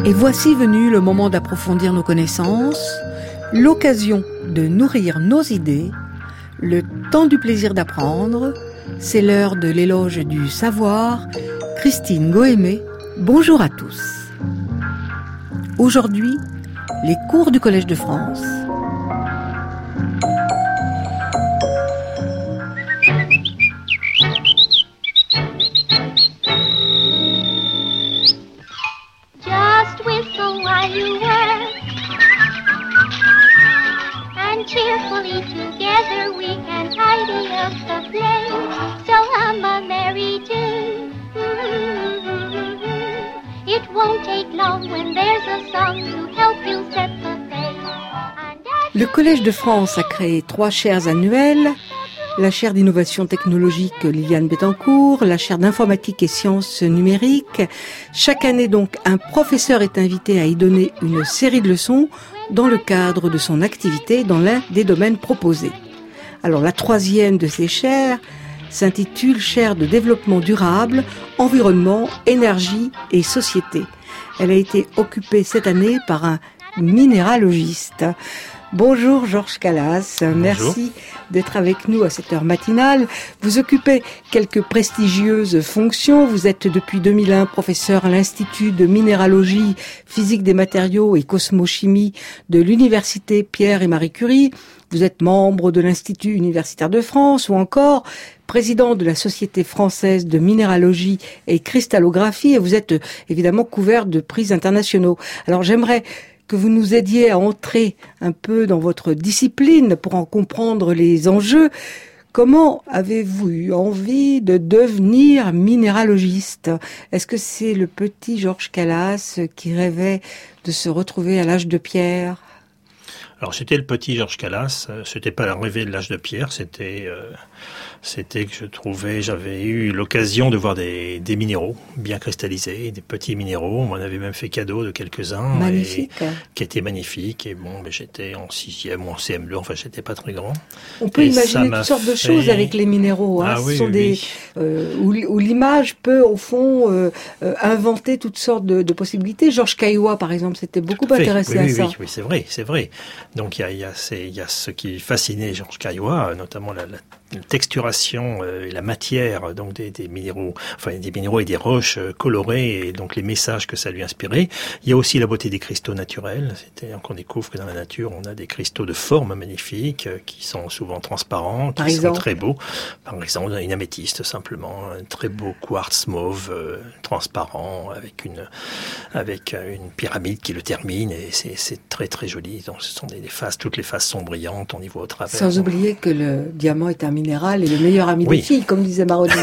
Et voici venu le moment d'approfondir nos connaissances, l'occasion de nourrir nos idées, le temps du plaisir d'apprendre. C'est l'heure de l'éloge du savoir. Christine Goémé, bonjour à tous. Aujourd'hui, les cours du Collège de France. Just whistle while you work, and cheerfully together we can tidy up the place. So hum a merry tune. It won't take long when there's a song to help you set the pace. Le Collège de France a créé 3 chaires annuelles. La chaire d'innovation technologique Liliane Bettencourt, la chaire d'informatique et sciences numériques. Chaque année donc, un professeur est invité à y donner une série de leçons dans le cadre de son activité dans l'un des domaines proposés. Alors la 3e de ces chaires s'intitule chaire de développement durable, environnement, énergie et société. Elle a été occupée cette année par un minéralogiste. Bonjour Georges Calas, merci d'être avec nous à cette heure matinale. Vous occupez quelques prestigieuses fonctions. Vous êtes depuis 2001 professeur à l'Institut de minéralogie, physique des matériaux et cosmochimie de l'Université Pierre et Marie Curie. Vous êtes membre de l'Institut universitaire de France ou encore président de la Société française de minéralogie et cristallographie et vous êtes évidemment couvert de prix internationaux. Alors j'aimerais que vous nous aidiez à entrer un peu dans votre discipline pour en comprendre les enjeux. Comment avez-vous eu envie de devenir minéralogiste ? Est-ce que c'est le petit Georges Calas qui rêvait de se retrouver à l'âge de pierre ? Alors c'était le petit Georges Calas, c'était pas la rêver de l'âge de pierre, c'était que j'avais eu l'occasion de voir des minéraux bien cristallisés, des petits minéraux, on m'en avait même fait cadeau de quelques-uns. Magnifique. Qui étaient magnifiques, et bon, j'étais en 6e ou en CM2, enfin j'étais pas très grand. On peut imaginer toutes sortes de choses avec les minéraux, hein. Ce sont où l'image peut au fond inventer toutes sortes de possibilités. Georges Caillois par exemple, s'était beaucoup intéressé à ça. Oui, c'est vrai. Donc il y a ce qui fascinait Georges Caillois, notamment la texturation et la matière donc des minéraux, enfin des minéraux et des roches colorées et donc les messages que ça lui inspirait. Il y a aussi la beauté des cristaux naturels. C'est-à-dire qu'on découvre que dans la nature, on a des cristaux de forme magnifiques qui sont souvent transparents, qui sont très beaux. Par exemple, une améthyste simplement, un très beau quartz mauve transparent avec une pyramide qui le termine et c'est très très joli. Donc ce sont des faces, toutes les faces sont brillantes, on y voit au travers. Sans oublier que le diamant est un minéral et le meilleur ami des filles, comme disait Maroni.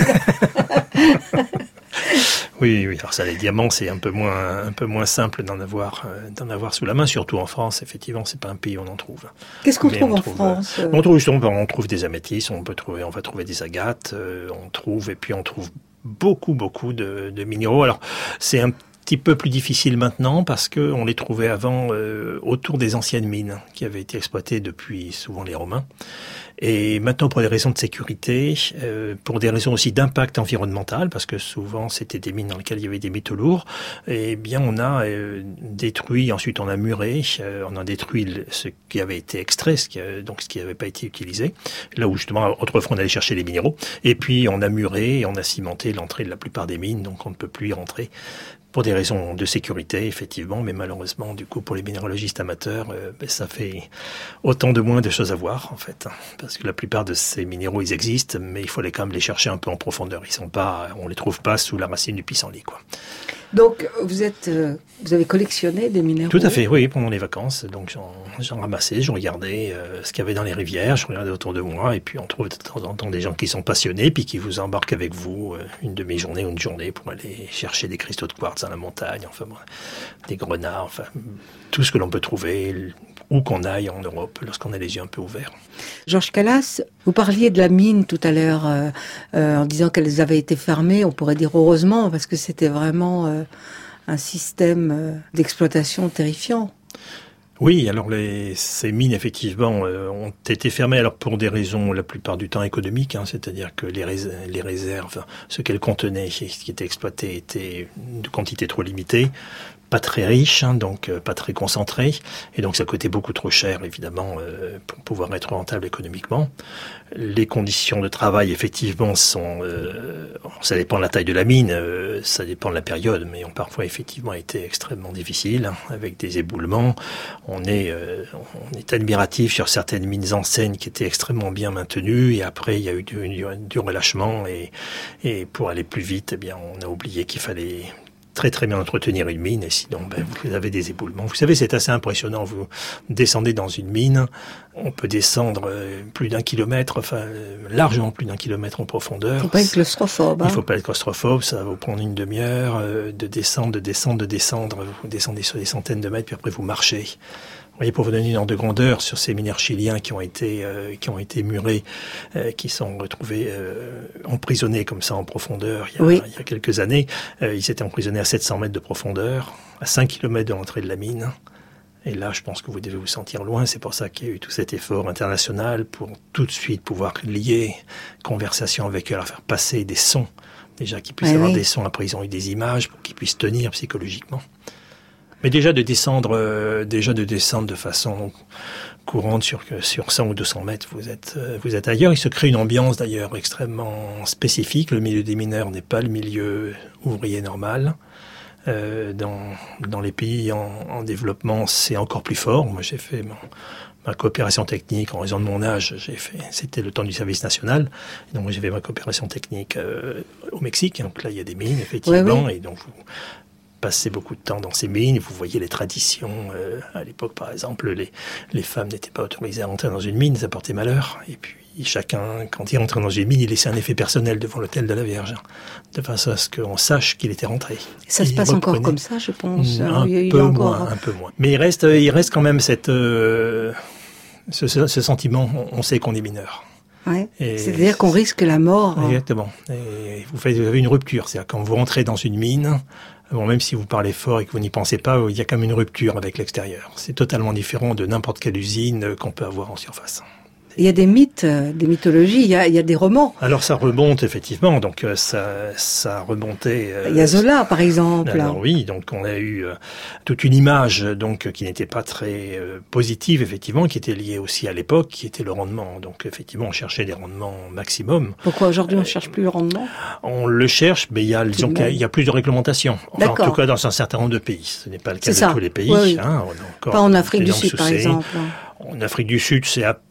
Oui. Alors ça, les diamants, c'est un peu moins simple d'en avoir sous la main, surtout en France. Effectivement, c'est pas un pays où on en trouve. Qu'est-ce qu'on trouve en France on trouve des améthystes, on va trouver des agates, on trouve beaucoup de minéraux. Alors c'est un petit peu plus difficile maintenant parce que on les trouvait avant autour des anciennes mines qui avaient été exploitées depuis souvent les Romains. Et maintenant, pour des raisons de sécurité, pour des raisons aussi d'impact environnemental, parce que souvent c'était des mines dans lesquelles il y avait des métaux lourds, eh bien on a détruit, ensuite on a muré, on a détruit ce qui avait été extrait, ce qui n'avait pas été utilisé, là où justement autrefois on allait chercher les minéraux, et puis on a muré et on a cimenté l'entrée de la plupart des mines, donc on ne peut plus y rentrer. Pour des raisons de sécurité, effectivement, mais malheureusement, du coup, pour les minéralogistes amateurs, ça fait autant de moins de choses à voir, en fait. Parce que la plupart de ces minéraux, ils existent, mais il faut quand même les chercher un peu en profondeur. On les trouve pas sous la racine du pissenlit, quoi. Donc, vous avez collectionné des minéraux? Tout à fait, oui, pendant les vacances. Donc, j'en ramassais, je regardais ce qu'il y avait dans les rivières, je regardais autour de moi, et puis on trouve de temps en temps des gens qui sont passionnés, puis qui vous embarquent avec vous une demi-journée ou une journée pour aller chercher des cristaux de quartz dans la montagne, enfin, des grenats, enfin, tout ce que l'on peut trouver, où qu'on aille en Europe, lorsqu'on a les yeux un peu ouverts. Georges Calas, vous parliez de la mine tout à l'heure, en disant qu'elles avaient été fermées, on pourrait dire heureusement, parce que c'était vraiment un système d'exploitation terrifiant. Oui, alors ces mines, effectivement, ont été fermées alors pour des raisons la plupart du temps économiques, c'est-à-dire que les réserves, ce qu'elles contenaient, ce qui était exploité, était de quantité trop limitée. pas très riche, donc pas très concentré, et donc ça coûtait beaucoup trop cher, évidemment, pour pouvoir être rentable économiquement. Les conditions de travail, effectivement, sont... ça dépend de la taille de la mine, ça dépend de la période, mais ont parfois, effectivement, été extrêmement difficiles, avec des éboulements. On est admiratif sur certaines mines anciennes qui étaient extrêmement bien maintenues, et après, il y a eu du relâchement, et pour aller plus vite, eh bien, on a oublié qu'il fallait très très bien entretenir une mine, et sinon vous avez des éboulements. Vous savez, c'est assez impressionnant. Vous descendez dans une mine, on peut descendre plus d'1 kilomètre, largement plus d'1 kilomètre en profondeur. Il faut pas être claustrophobe. Il faut pas être claustrophobe, ça va vous prendre une demi-heure de descendre. Vous descendez sur des centaines de mètres, puis après vous marchez. Vous voyez, pour vous donner une ordre de grandeur sur ces mineurs chiliens qui ont été murés, qui sont retrouvés emprisonnés comme ça en profondeur il y a quelques années. Ils étaient emprisonnés à 700 mètres de profondeur, à 5 kilomètres de l'entrée de la mine. Et là, je pense que vous devez vous sentir loin. C'est pour ça qu'il y a eu tout cet effort international pour tout de suite pouvoir lier conversation avec eux, leur faire passer des sons. Déjà qu'ils puissent avoir des sons, après ils ont eu des images pour qu'ils puissent tenir psychologiquement. Mais déjà de descendre de façon courante sur 100 ou 200 mètres, vous êtes ailleurs. Il se crée une ambiance d'ailleurs extrêmement spécifique. Le milieu des mineurs n'est pas le milieu ouvrier normal. Dans les pays en développement, c'est encore plus fort. Moi, j'ai fait ma coopération technique en raison de mon âge. C'était le temps du service national. Et donc, moi, j'ai fait ma coopération technique au Mexique. Donc là, il y a des mines, effectivement, et donc vous passez beaucoup de temps dans ces mines, vous voyez les traditions. À l'époque, par exemple, les femmes n'étaient pas autorisées à rentrer dans une mine, ça portait malheur. Et puis, chacun, quand il rentrait dans une mine, il laissait un effet personnel devant l'autel de la Vierge, de façon à ce qu'on sache qu'il était rentré. Ça se passe encore comme ça, je pense. Un peu moins. Mais il reste quand même ce sentiment, on sait qu'on est mineur. Ouais. C'est-à-dire qu'on risque la mort. Exactement. Et vous avez une rupture. C'est-à-dire quand vous rentrez dans une mine, même si vous parlez fort et que vous n'y pensez pas, il y a quand même une rupture avec l'extérieur. C'est totalement différent de n'importe quelle usine qu'on peut avoir en surface. Il y a des mythes, des mythologies, il y a des romans. Alors ça remonte effectivement, donc ça remontait. Il y a Zola par exemple. Alors oui, donc on a eu toute une image donc qui n'était pas très positive effectivement, qui était liée aussi à l'époque, qui était le rendement. Donc effectivement, on cherchait des rendements maximum. Pourquoi aujourd'hui on cherche plus le rendement ? On le cherche, mais il y a plus de réglementation. Enfin, en tout cas dans un certain nombre de pays. Ce n'est pas le cas de tous les pays. Oui. Hein, pas en Afrique du Sud par exemple. En Afrique du Sud,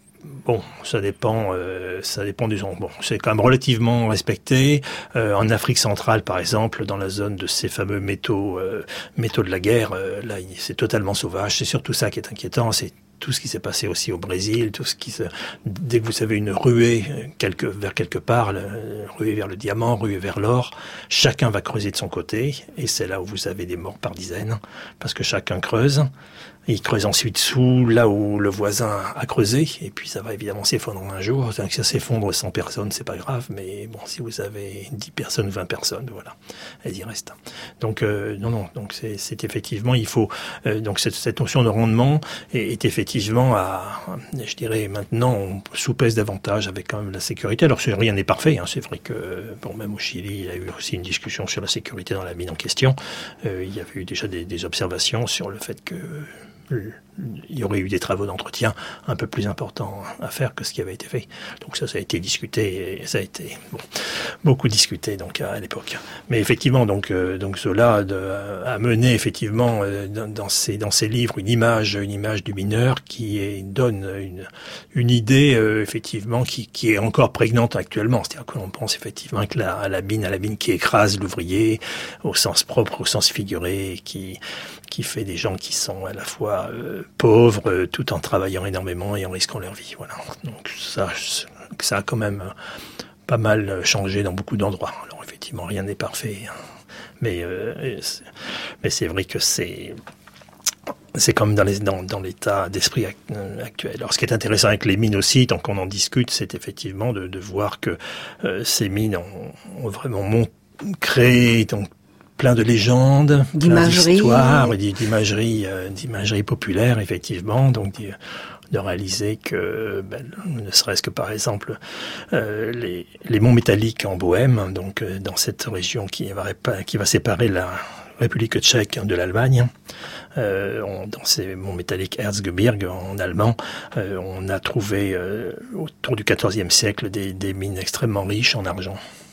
ça dépend des zones. Bon, c'est quand même relativement respecté. En Afrique centrale, par exemple, dans la zone de ces fameux métaux de la guerre, là, c'est totalement sauvage. C'est surtout ça qui est inquiétant. C'est tout ce qui s'est passé aussi au Brésil, dès que vous avez une ruée vers quelque part, ruée vers le diamant, ruée vers l'or, chacun va creuser de son côté, et c'est là où vous avez des morts par dizaines, parce que chacun creuse. Il creuse ensuite sous là où le voisin a creusé, et puis ça va évidemment s'effondrer un jour. Que ça s'effondre 100 personnes, c'est pas grave, mais bon, si vous avez 10 personnes, 20 personnes, voilà, elles y restent. Donc donc c'est effectivement, il faut donc cette notion de rendement est effectivement je dirais maintenant, on sous-pèse davantage avec quand même la sécurité. Alors rien n'est parfait, c'est vrai que même au Chili, il y a eu aussi une discussion sur la sécurité dans la mine en question. Il y avait eu déjà des observations sur le fait que il y aurait eu des travaux d'entretien un peu plus importants à faire que ce qui avait été fait. Donc ça a été discuté, et ça a été beaucoup discuté donc à l'époque. Mais effectivement, donc Zola a mené effectivement dans ses livres une image du mineur qui donne une idée effectivement qui est encore prégnante actuellement. C'est-à-dire que l'on pense effectivement à la mine qui écrase l'ouvrier au sens propre, au sens figuré, qui fait des gens qui sont à la fois pauvres tout en travaillant énormément et en risquant leur vie. Voilà. Donc ça a quand même pas mal changé dans beaucoup d'endroits. Alors effectivement, rien n'est parfait, mais c'est vrai que c'est comme dans l'état d'esprit actuel. Alors ce qui est intéressant avec les mines aussi, tant qu'on en discute, c'est effectivement de voir que ces mines ont vraiment créé donc plein de légendes, d'histoires, d'imagerie populaire, effectivement. Donc, de réaliser que, ne serait-ce que par exemple, les monts métalliques en Bohême, donc dans cette région qui va séparer République tchèque de l'Allemagne. Dans ces monts métalliques Erzgebirge en allemand, on a trouvé autour du XIVe siècle des mines extrêmement riches en argent.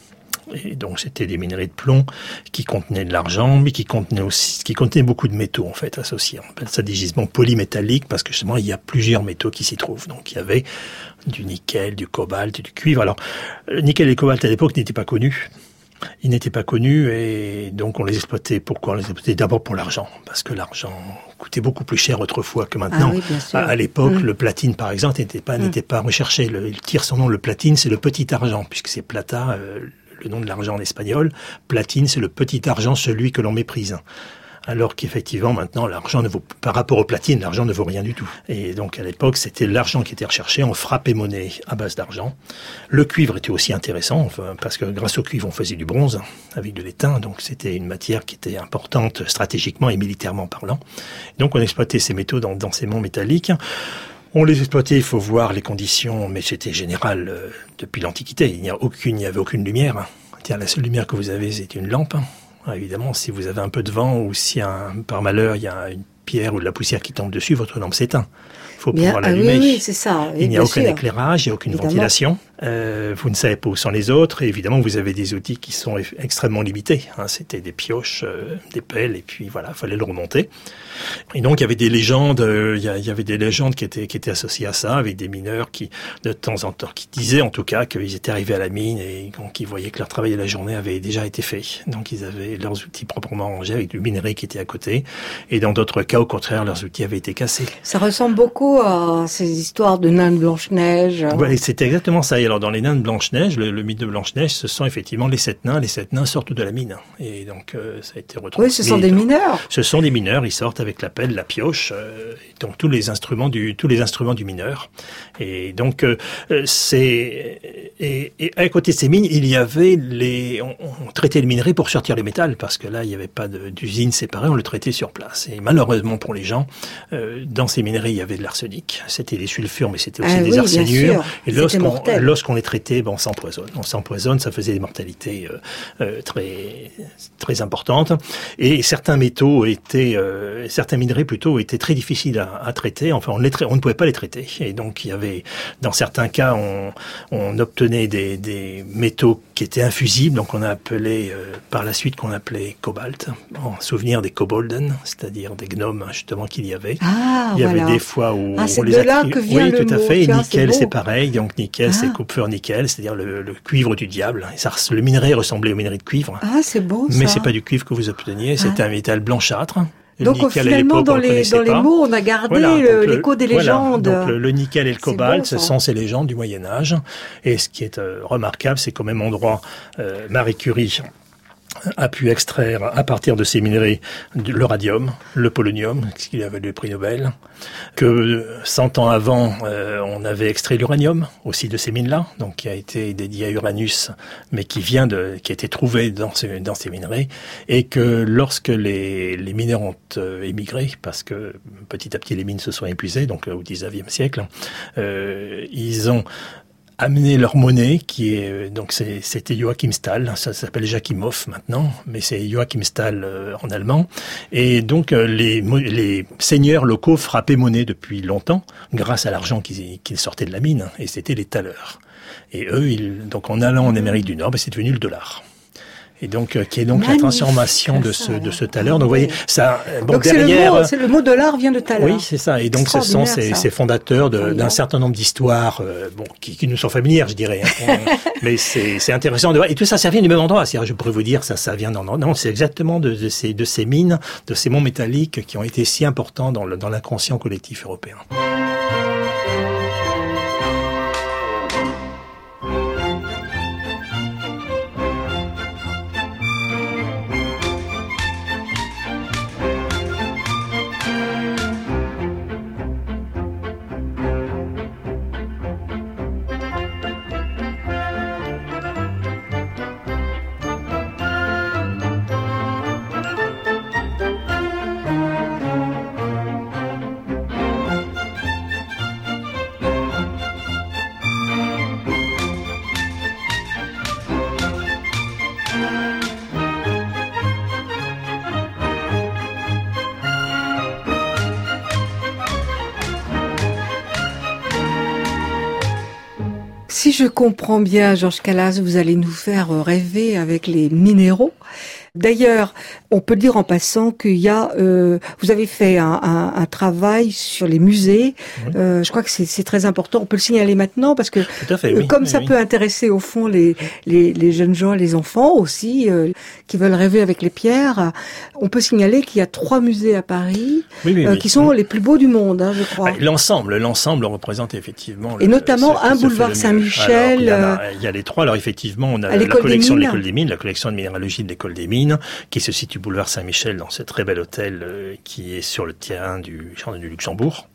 Et donc c'était des minerais de plomb qui contenaient de l'argent, mais qui contenaient beaucoup de métaux en fait associés. On appelle ça des gisements polymétalliques parce que justement il y a plusieurs métaux qui s'y trouvent. Donc il y avait du nickel, du cobalt, du cuivre. Alors le nickel et le cobalt à l'époque n'étaient pas connus. Ils n'étaient pas connus et donc on les exploitait. Pourquoi on les exploitait? D'abord pour l'argent, parce que l'argent coûtait beaucoup plus cher autrefois que maintenant. Ah oui, bien sûr. À l'époque, le platine par exemple n'était pas recherché. Il tire son nom, le platine, c'est le petit argent, puisque c'est plata, le nom de l'argent en espagnol. Platine, c'est le petit argent, celui que l'on méprise. Alors qu'effectivement, maintenant, l'argent ne vaut, par rapport au platine, l'argent ne vaut rien du tout. Et donc, à l'époque, c'était l'argent qui était recherché. On frappait monnaie à base d'argent. Le cuivre était aussi intéressant, parce que grâce au cuivre, on faisait du bronze avec de l'étain. Donc, c'était une matière qui était importante stratégiquement et militairement parlant. Donc, on exploitait ces métaux dans ces monts métalliques. On les exploitait, il faut voir les conditions, mais c'était général depuis l'Antiquité. Il n'y avait aucune lumière. Tiens, la seule lumière que vous avez, c'est une lampe. Évidemment, si vous avez un peu de vent ou si par malheur il y a une pierre ou de la poussière qui tombe dessus, votre lampe s'éteint. Il faut pouvoir l'allumer. Oui, c'est ça. Il n'y a aucun éclairage, il n'y a aucune ventilation. Vous ne savez pas où sont les autres. Et évidemment, vous avez des outils qui sont extrêmement limités. C'était des pioches, des pelles, et puis voilà, il fallait le remonter. Et donc, il y avait des légendes. Il y avait des légendes qui étaient associées à ça, avec des mineurs qui, de temps en temps, qui disaient en tout cas qu'ils étaient arrivés à la mine et donc ils voyaient que leur travail de la journée avait déjà été fait. Donc, ils avaient leurs outils proprement rangés avec du minerai qui était à côté. Et dans d'autres cas, au contraire, leurs outils avaient été cassés. Ça ressemble beaucoup à ces histoires de nains de Blanche-Neige. Ouais, c'était exactement ça. Et alors, dans les nains de Blanche-Neige, le mythe de Blanche-Neige, ce sont effectivement les 7 nains. Les 7 nains sortent de la mine. Et donc, ça a été retrouvé. Oui, ce sont des mineurs. Ce sont des mineurs. Ils sortent avec la pelle, la pioche, donc tous les instruments du mineur. Et donc, et à côté de ces mines, il y avait on traitait le minerai pour sortir le métal, parce que là, il n'y avait pas d'usine séparée, on le traitait sur place. Et malheureusement pour les gens, dans ces minerais, il y avait de l'arsenic. C'était des sulfures, mais c'était aussi des arsénures. Et lorsqu'on les traitait, on s'empoisonne. On s'empoisonne, ça faisait des mortalités très très importantes. Et certains minerais plutôt étaient très difficiles à traiter. Enfin, on ne pouvait pas les traiter. Et donc, il y avait, dans certains cas, on obtenait des métaux qui étaient infusibles. Donc, on a appelé par la suite qu'on appelait cobalt, en souvenir des kobolden, c'est-à-dire des gnomes justement qu'il y avait. Il y avait des fois où on les là que vient le tout à mot. fait. Et Tiens, nickel, c'est pareil. Donc, nickel, c'est kupfer-nickel, c'est-à-dire le cuivre du diable. Et le minerai ressemblait au minerai de cuivre. Ah, c'est beau ça. Mais c'est pas du cuivre que vous obteniez, c'était un métal blanchâtre. Donc finalement, dans les mots, on a gardé l'écho des légendes. Donc le nickel et le cobalt, ce sont ces légendes du Moyen-Âge. Et ce qui est remarquable, c'est qu'au même endroit, Marie Curie a pu extraire à partir de ces minerais le radium, le polonium, ce qui lui a valu le prix Nobel, que 100 ans avant, on avait extrait l'uranium aussi de ces mines-là, donc qui a été dédié à Uranus, mais qui a été trouvé dans ces minerais, et que lorsque les mineurs ont émigré, parce que petit à petit les mines se sont épuisées, donc au XIXe siècle, ils ont amener leur monnaie, c'était Joachim Stahl, ça s'appelle Jakimov maintenant, mais c'est Joachim Stahl en allemand, et donc les seigneurs locaux frappaient monnaie depuis longtemps, grâce à l'argent qu'ils sortaient de la mine, et c'était les thalers. Et eux, donc en allant en Amérique du Nord, c'est devenu le dollar. Et donc, qui est donc la transformation de ce thaler. Donc, vous voyez, ça, donc derrière. Le mot dollar vient de thaler. Oui, c'est ça. Et donc, ce sont ces fondateurs d'un certain nombre d'histoires, qui nous sont familières, je dirais. Mais c'est intéressant de voir. Et tout ça, ça vient du même endroit. Je pourrais vous dire, ça vient non, c'est exactement de ces mines, de ces monts métalliques qui ont été si importants dans l'inconscient collectif européen. Si je comprends bien, Georges Calas, vous allez nous faire rêver avec les minéraux. D'ailleurs, on peut dire en passant qu'il y a, vous avez fait un travail sur les musées. Oui. Je crois que c'est très important. On peut le signaler maintenant parce que, tout à fait, oui, comme ça peut intéresser au fond les jeunes gens, les enfants aussi, qui veulent rêver avec les pierres. On peut signaler qu'il y a 3 musées à Paris qui sont les plus beaux du monde, hein, je crois. L'ensemble représente effectivement. Et notamment un boulevard Saint-Michel. Alors, il y a les 3. Alors effectivement, on a la collection de l'école des mines, la collection de minéralogie de l'école des mines, qui se situe boulevard Saint-Michel dans ce très bel hôtel qui est sur le terrain du Jardin du Luxembourg.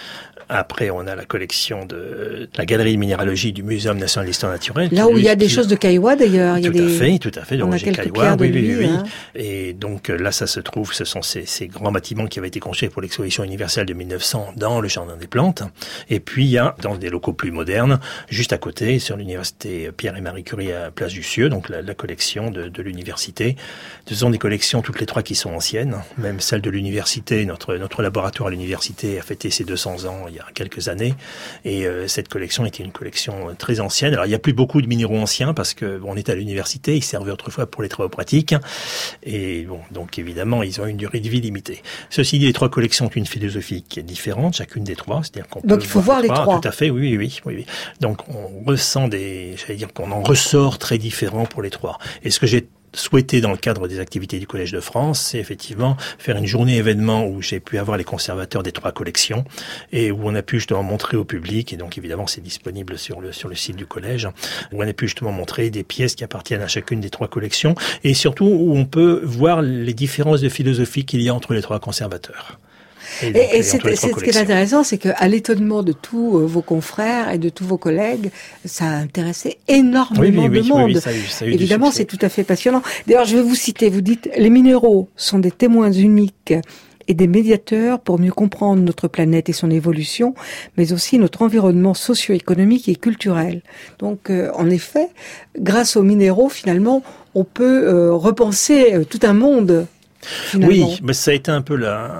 Après, on a la collection de la galerie de minéralogie du Muséum national d'histoire naturelle. Là où il y a des choses de Caillois, d'ailleurs. Tout à fait, de Roger Caillois. Oui. Hein. Et donc, là, ça se trouve, ce sont ces grands bâtiments qui avaient été construits pour l'exposition universelle de 1900 dans le Jardin des Plantes. Et puis, il y a, dans des locaux plus modernes, juste à côté, sur l'université Pierre et Marie Curie à Place du Cieux, donc la collection de l'université. Ce sont des collections, toutes les 3 qui sont anciennes. Même celle de l'université, notre laboratoire à l'université a fêté ses 200 ans il y a quelques années, et cette collection était une collection très ancienne. Alors il n'y a plus beaucoup de minéraux anciens parce que on était à l'université, ils servaient autrefois pour les travaux pratiques, et bon, donc évidemment ils ont une durée de vie limitée. Ceci dit, les 3 collections ont une philosophie qui est différente, chacune des 3, c'est-à-dire qu'on donc il faut voir les 3. Tout à fait, oui. Donc on ressent qu'on en ressort très différents pour les 3. Et ce que j'ai souhaité dans le cadre des activités du Collège de France, c'est effectivement faire une journée événement où j'ai pu avoir les conservateurs des 3 collections et où on a pu justement montrer au public, et donc évidemment c'est disponible sur le site du collège, où on a pu justement montrer des pièces qui appartiennent à chacune des 3 collections, et surtout où on peut voir les différences de philosophie qu'il y a entre les 3 conservateurs. Et ce qui est intéressant, c'est qu'à l'étonnement de tous vos confrères et de tous vos collègues, ça a intéressé énormément de monde. Ça a eu évidemment, c'est tout à fait passionnant. D'ailleurs, je vais vous citer, vous dites « Les minéraux sont des témoins uniques et des médiateurs pour mieux comprendre notre planète et son évolution, mais aussi notre environnement socio-économique et culturel. » Donc, en effet, grâce aux minéraux, finalement, on peut repenser tout un monde. Finalement. Oui, mais ça a été un peu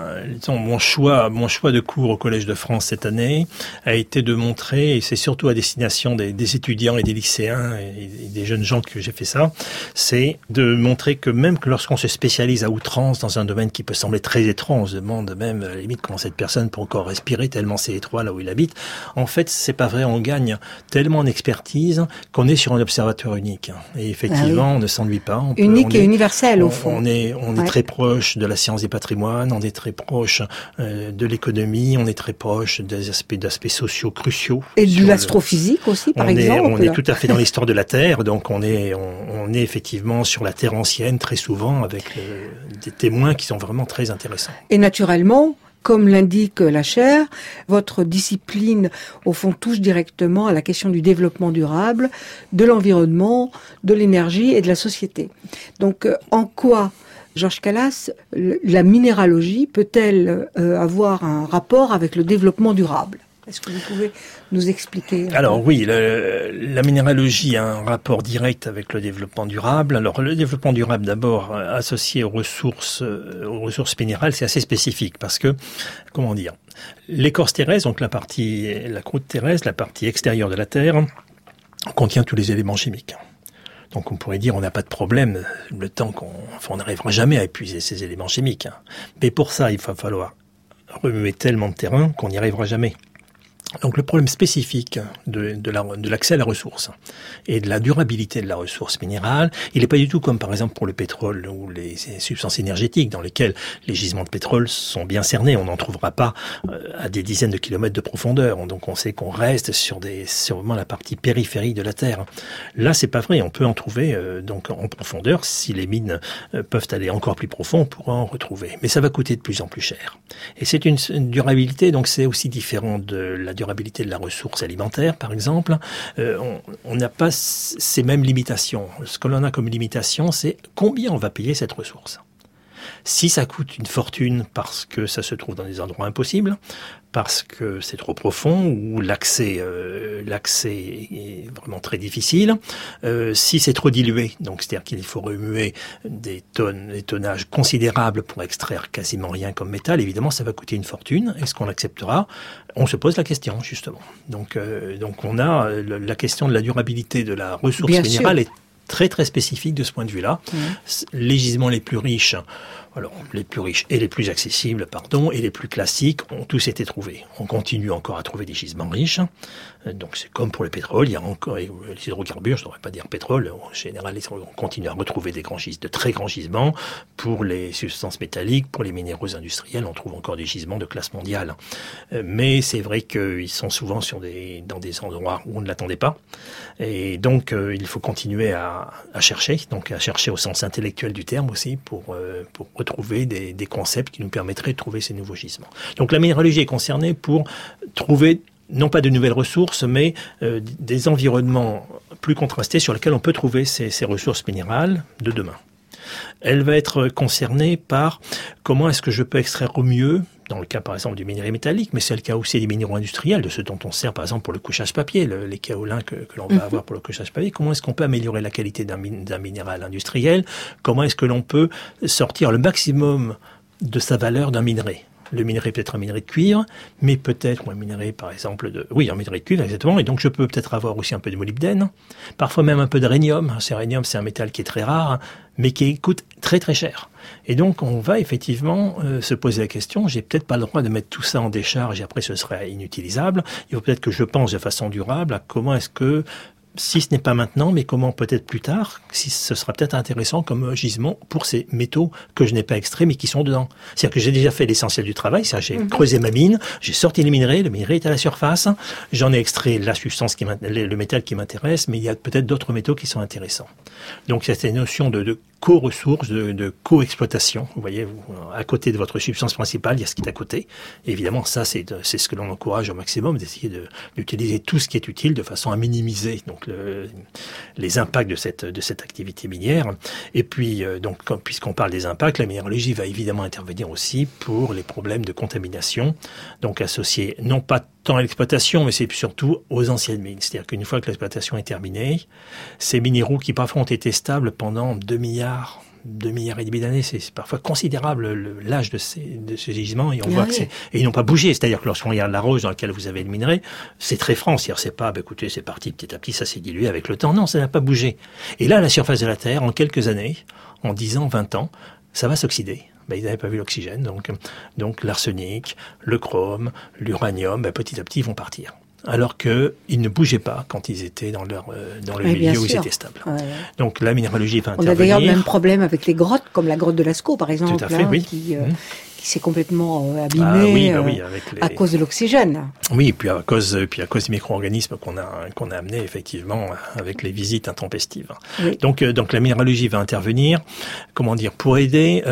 mon choix de cours au Collège de France cette année a été de montrer, et c'est surtout à destination des étudiants et des lycéens et des jeunes gens que j'ai fait ça, c'est de montrer que même que lorsqu'on se spécialise à outrance dans un domaine qui peut sembler très étrange, on se demande même à la limite comment cette personne peut encore respirer tellement c'est étroit là où il habite. En fait, c'est pas vrai, on gagne tellement en expertise qu'on est sur un observatoire unique. Et effectivement, on ne s'ennuie pas. Unique et universel au fond. On est très proche de la science des patrimoines, on est très proche de l'économie, on est très proche des aspects sociaux cruciaux. Et de l'astrophysique aussi, par exemple. On est tout à fait dans l'histoire de la Terre, donc on est effectivement sur la Terre ancienne très souvent avec des témoins qui sont vraiment très intéressants. Et naturellement, comme l'indique la chaire, votre discipline, au fond, touche directement à la question du développement durable, de l'environnement, de l'énergie et de la société. Donc, en quoi, Georges Calas, la minéralogie peut-elle avoir un rapport avec le développement durable ? Est-ce que vous pouvez nous expliquer ? Alors oui, la minéralogie a un rapport direct avec le développement durable. Alors le développement durable, d'abord, associé aux ressources minérales, c'est assez spécifique parce que, comment dire, l'écorce terrestre, donc la croûte terrestre, la partie extérieure de la Terre, contient tous les éléments chimiques. Donc on pourrait dire on n'a pas de problème le temps on n'arrivera jamais à épuiser ces éléments chimiques. Mais pour ça, il va falloir remuer tellement de terrain qu'on n'y arrivera jamais. Donc le problème spécifique de l'accès à la ressource et de la durabilité de la ressource minérale, il n'est pas du tout comme par exemple pour le pétrole ou les substances énergétiques dans lesquelles les gisements de pétrole sont bien cernés. On n'en trouvera pas à des dizaines de kilomètres de profondeur. Donc on sait qu'on reste sur vraiment la partie périphérique de la Terre. Là, c'est pas vrai. On peut en trouver donc en profondeur. Si les mines peuvent aller encore plus profond, on pourra en retrouver. Mais ça va coûter de plus en plus cher. Et c'est une durabilité, donc c'est aussi différent de la durabilité de la ressource alimentaire, par exemple. On n'a pas ces mêmes limitations. Ce que l'on a comme limitation, c'est combien on va payer cette ressource. Si ça coûte une fortune parce que ça se trouve dans des endroits impossibles, parce que c'est trop profond ou l'accès est vraiment très difficile. Si c'est trop dilué, donc c'est-à-dire qu'il faut remuer des tonnages considérables pour extraire quasiment rien comme métal, évidemment ça va coûter une fortune. Est-ce qu'on l'acceptera ? On se pose la question justement. Donc on a la question de la durabilité de la ressource minérale est très très spécifique de ce point de vue-là. Les gisements les plus riches, alors les plus riches et les plus accessibles, et les plus classiques ont tous été trouvés. On continue encore à trouver des gisements riches. Donc c'est comme pour le pétrole, il y a encore les hydrocarbures, je ne devrais pas dire pétrole, en général on continue à retrouver de très grands gisements. Pour les substances métalliques, pour les minéraux industriels, on trouve encore des gisements de classe mondiale. Mais c'est vrai qu'ils sont souvent dans des endroits où on ne l'attendait pas. Et donc il faut continuer à chercher au sens intellectuel du terme aussi, pour retrouver des concepts qui nous permettraient de trouver ces nouveaux gisements. Donc la minéralogie est concernée pour trouver non pas de nouvelles ressources, mais des environnements plus contrastés sur lesquels on peut trouver ces ressources minérales de demain. Elle va être concernée par comment est-ce que je peux extraire au mieux, dans le cas par exemple du minerai métallique, mais c'est le cas aussi des minéraux industriels, de ceux dont on sert par exemple pour le couchage papier, les kaolins que l'on va avoir pour le couchage papier. Comment est-ce qu'on peut améliorer la qualité d'un minéral industriel ? Comment est-ce que l'on peut sortir le maximum de sa valeur d'un minerai ? Le minerai peut être un minerai de cuivre, mais peut-être un minerai par exemple un minerai de cuivre exactement, et donc je peux peut-être avoir aussi un peu de molybdène, parfois même un peu de rhénium. Ce rhénium, c'est un métal qui est très rare, mais qui coûte très très cher. Et donc on va effectivement se poser la question, j'ai peut-être pas le droit de mettre tout ça en décharge et après ce serait inutilisable. Il faut peut-être que je pense de façon durable à comment est-ce que, si ce n'est pas maintenant, mais comment peut-être plus tard, si ce sera peut-être intéressant comme gisement pour ces métaux que je n'ai pas extraits mais qui sont dedans. C'est-à-dire que j'ai déjà fait l'essentiel du travail, j'ai creusé ma mine, j'ai sorti les minerais, le minerai est à la surface, j'en ai extrait la substance le métal qui m'intéresse, mais il y a peut-être d'autres métaux qui sont intéressants. Donc c'est cette notion de co-ressources, de co-exploitation. Vous voyez, à côté de votre substance principale, il y a ce qui est à côté. Et évidemment, ça, c'est ce que l'on encourage au maximum, d'essayer d'utiliser tout ce qui est utile de façon à minimiser donc les impacts de cette activité minière. Et puis, puisqu'on parle des impacts, la minéralogie va évidemment intervenir aussi pour les problèmes de contamination, donc associés non pas tant à l'exploitation, mais c'est surtout aux anciennes mines. C'est-à-dire qu'une fois que l'exploitation est terminée, ces minéraux qui parfois ont été stables pendant 2 milliards et demi d'années, c'est parfois considérable l'âge de ces gisements, et on voit et ils n'ont pas bougé. C'est-à-dire que lorsqu'on regarde la roche dans laquelle vous avez le minerai, c'est très franc. C'est-à-dire c'est pas, écoutez, c'est parti petit à petit, ça s'est dilué avec le temps. Non, ça n'a pas bougé. Et là, à la surface de la Terre, en quelques années, en 10 ans, 20 ans, ça va s'oxyder. Ils n'avaient pas vu l'oxygène, donc l'arsenic, le chrome, l'uranium, petit à petit, ils vont partir. Alors qu'ils ne bougeaient pas quand ils étaient dans le milieu où ils étaient stables. Ouais. Donc la minéralogie va intervenir. On a d'ailleurs le même problème avec les grottes, comme la grotte de Lascaux, par exemple. Tout à fait, oui. Qui s'est complètement abîmé à cause de l'oxygène. Oui, et puis à cause des micro-organismes qu'on a amenés effectivement avec les visites intempestives. Oui. Donc la minéralogie va intervenir, pour aider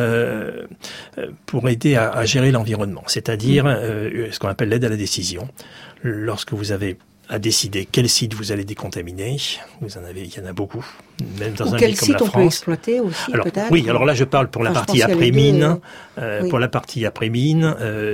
à gérer l'environnement, c'est-à-dire ce qu'on appelle l'aide à la décision. Lorsque vous avez à décider quel site vous allez décontaminer. Il y en a beaucoup, même dans un pays comme la France. Quel site on peut exploiter aussi, peut-être ? Oui, alors là je parle pour la partie après-mine. Pour la partie après-mine,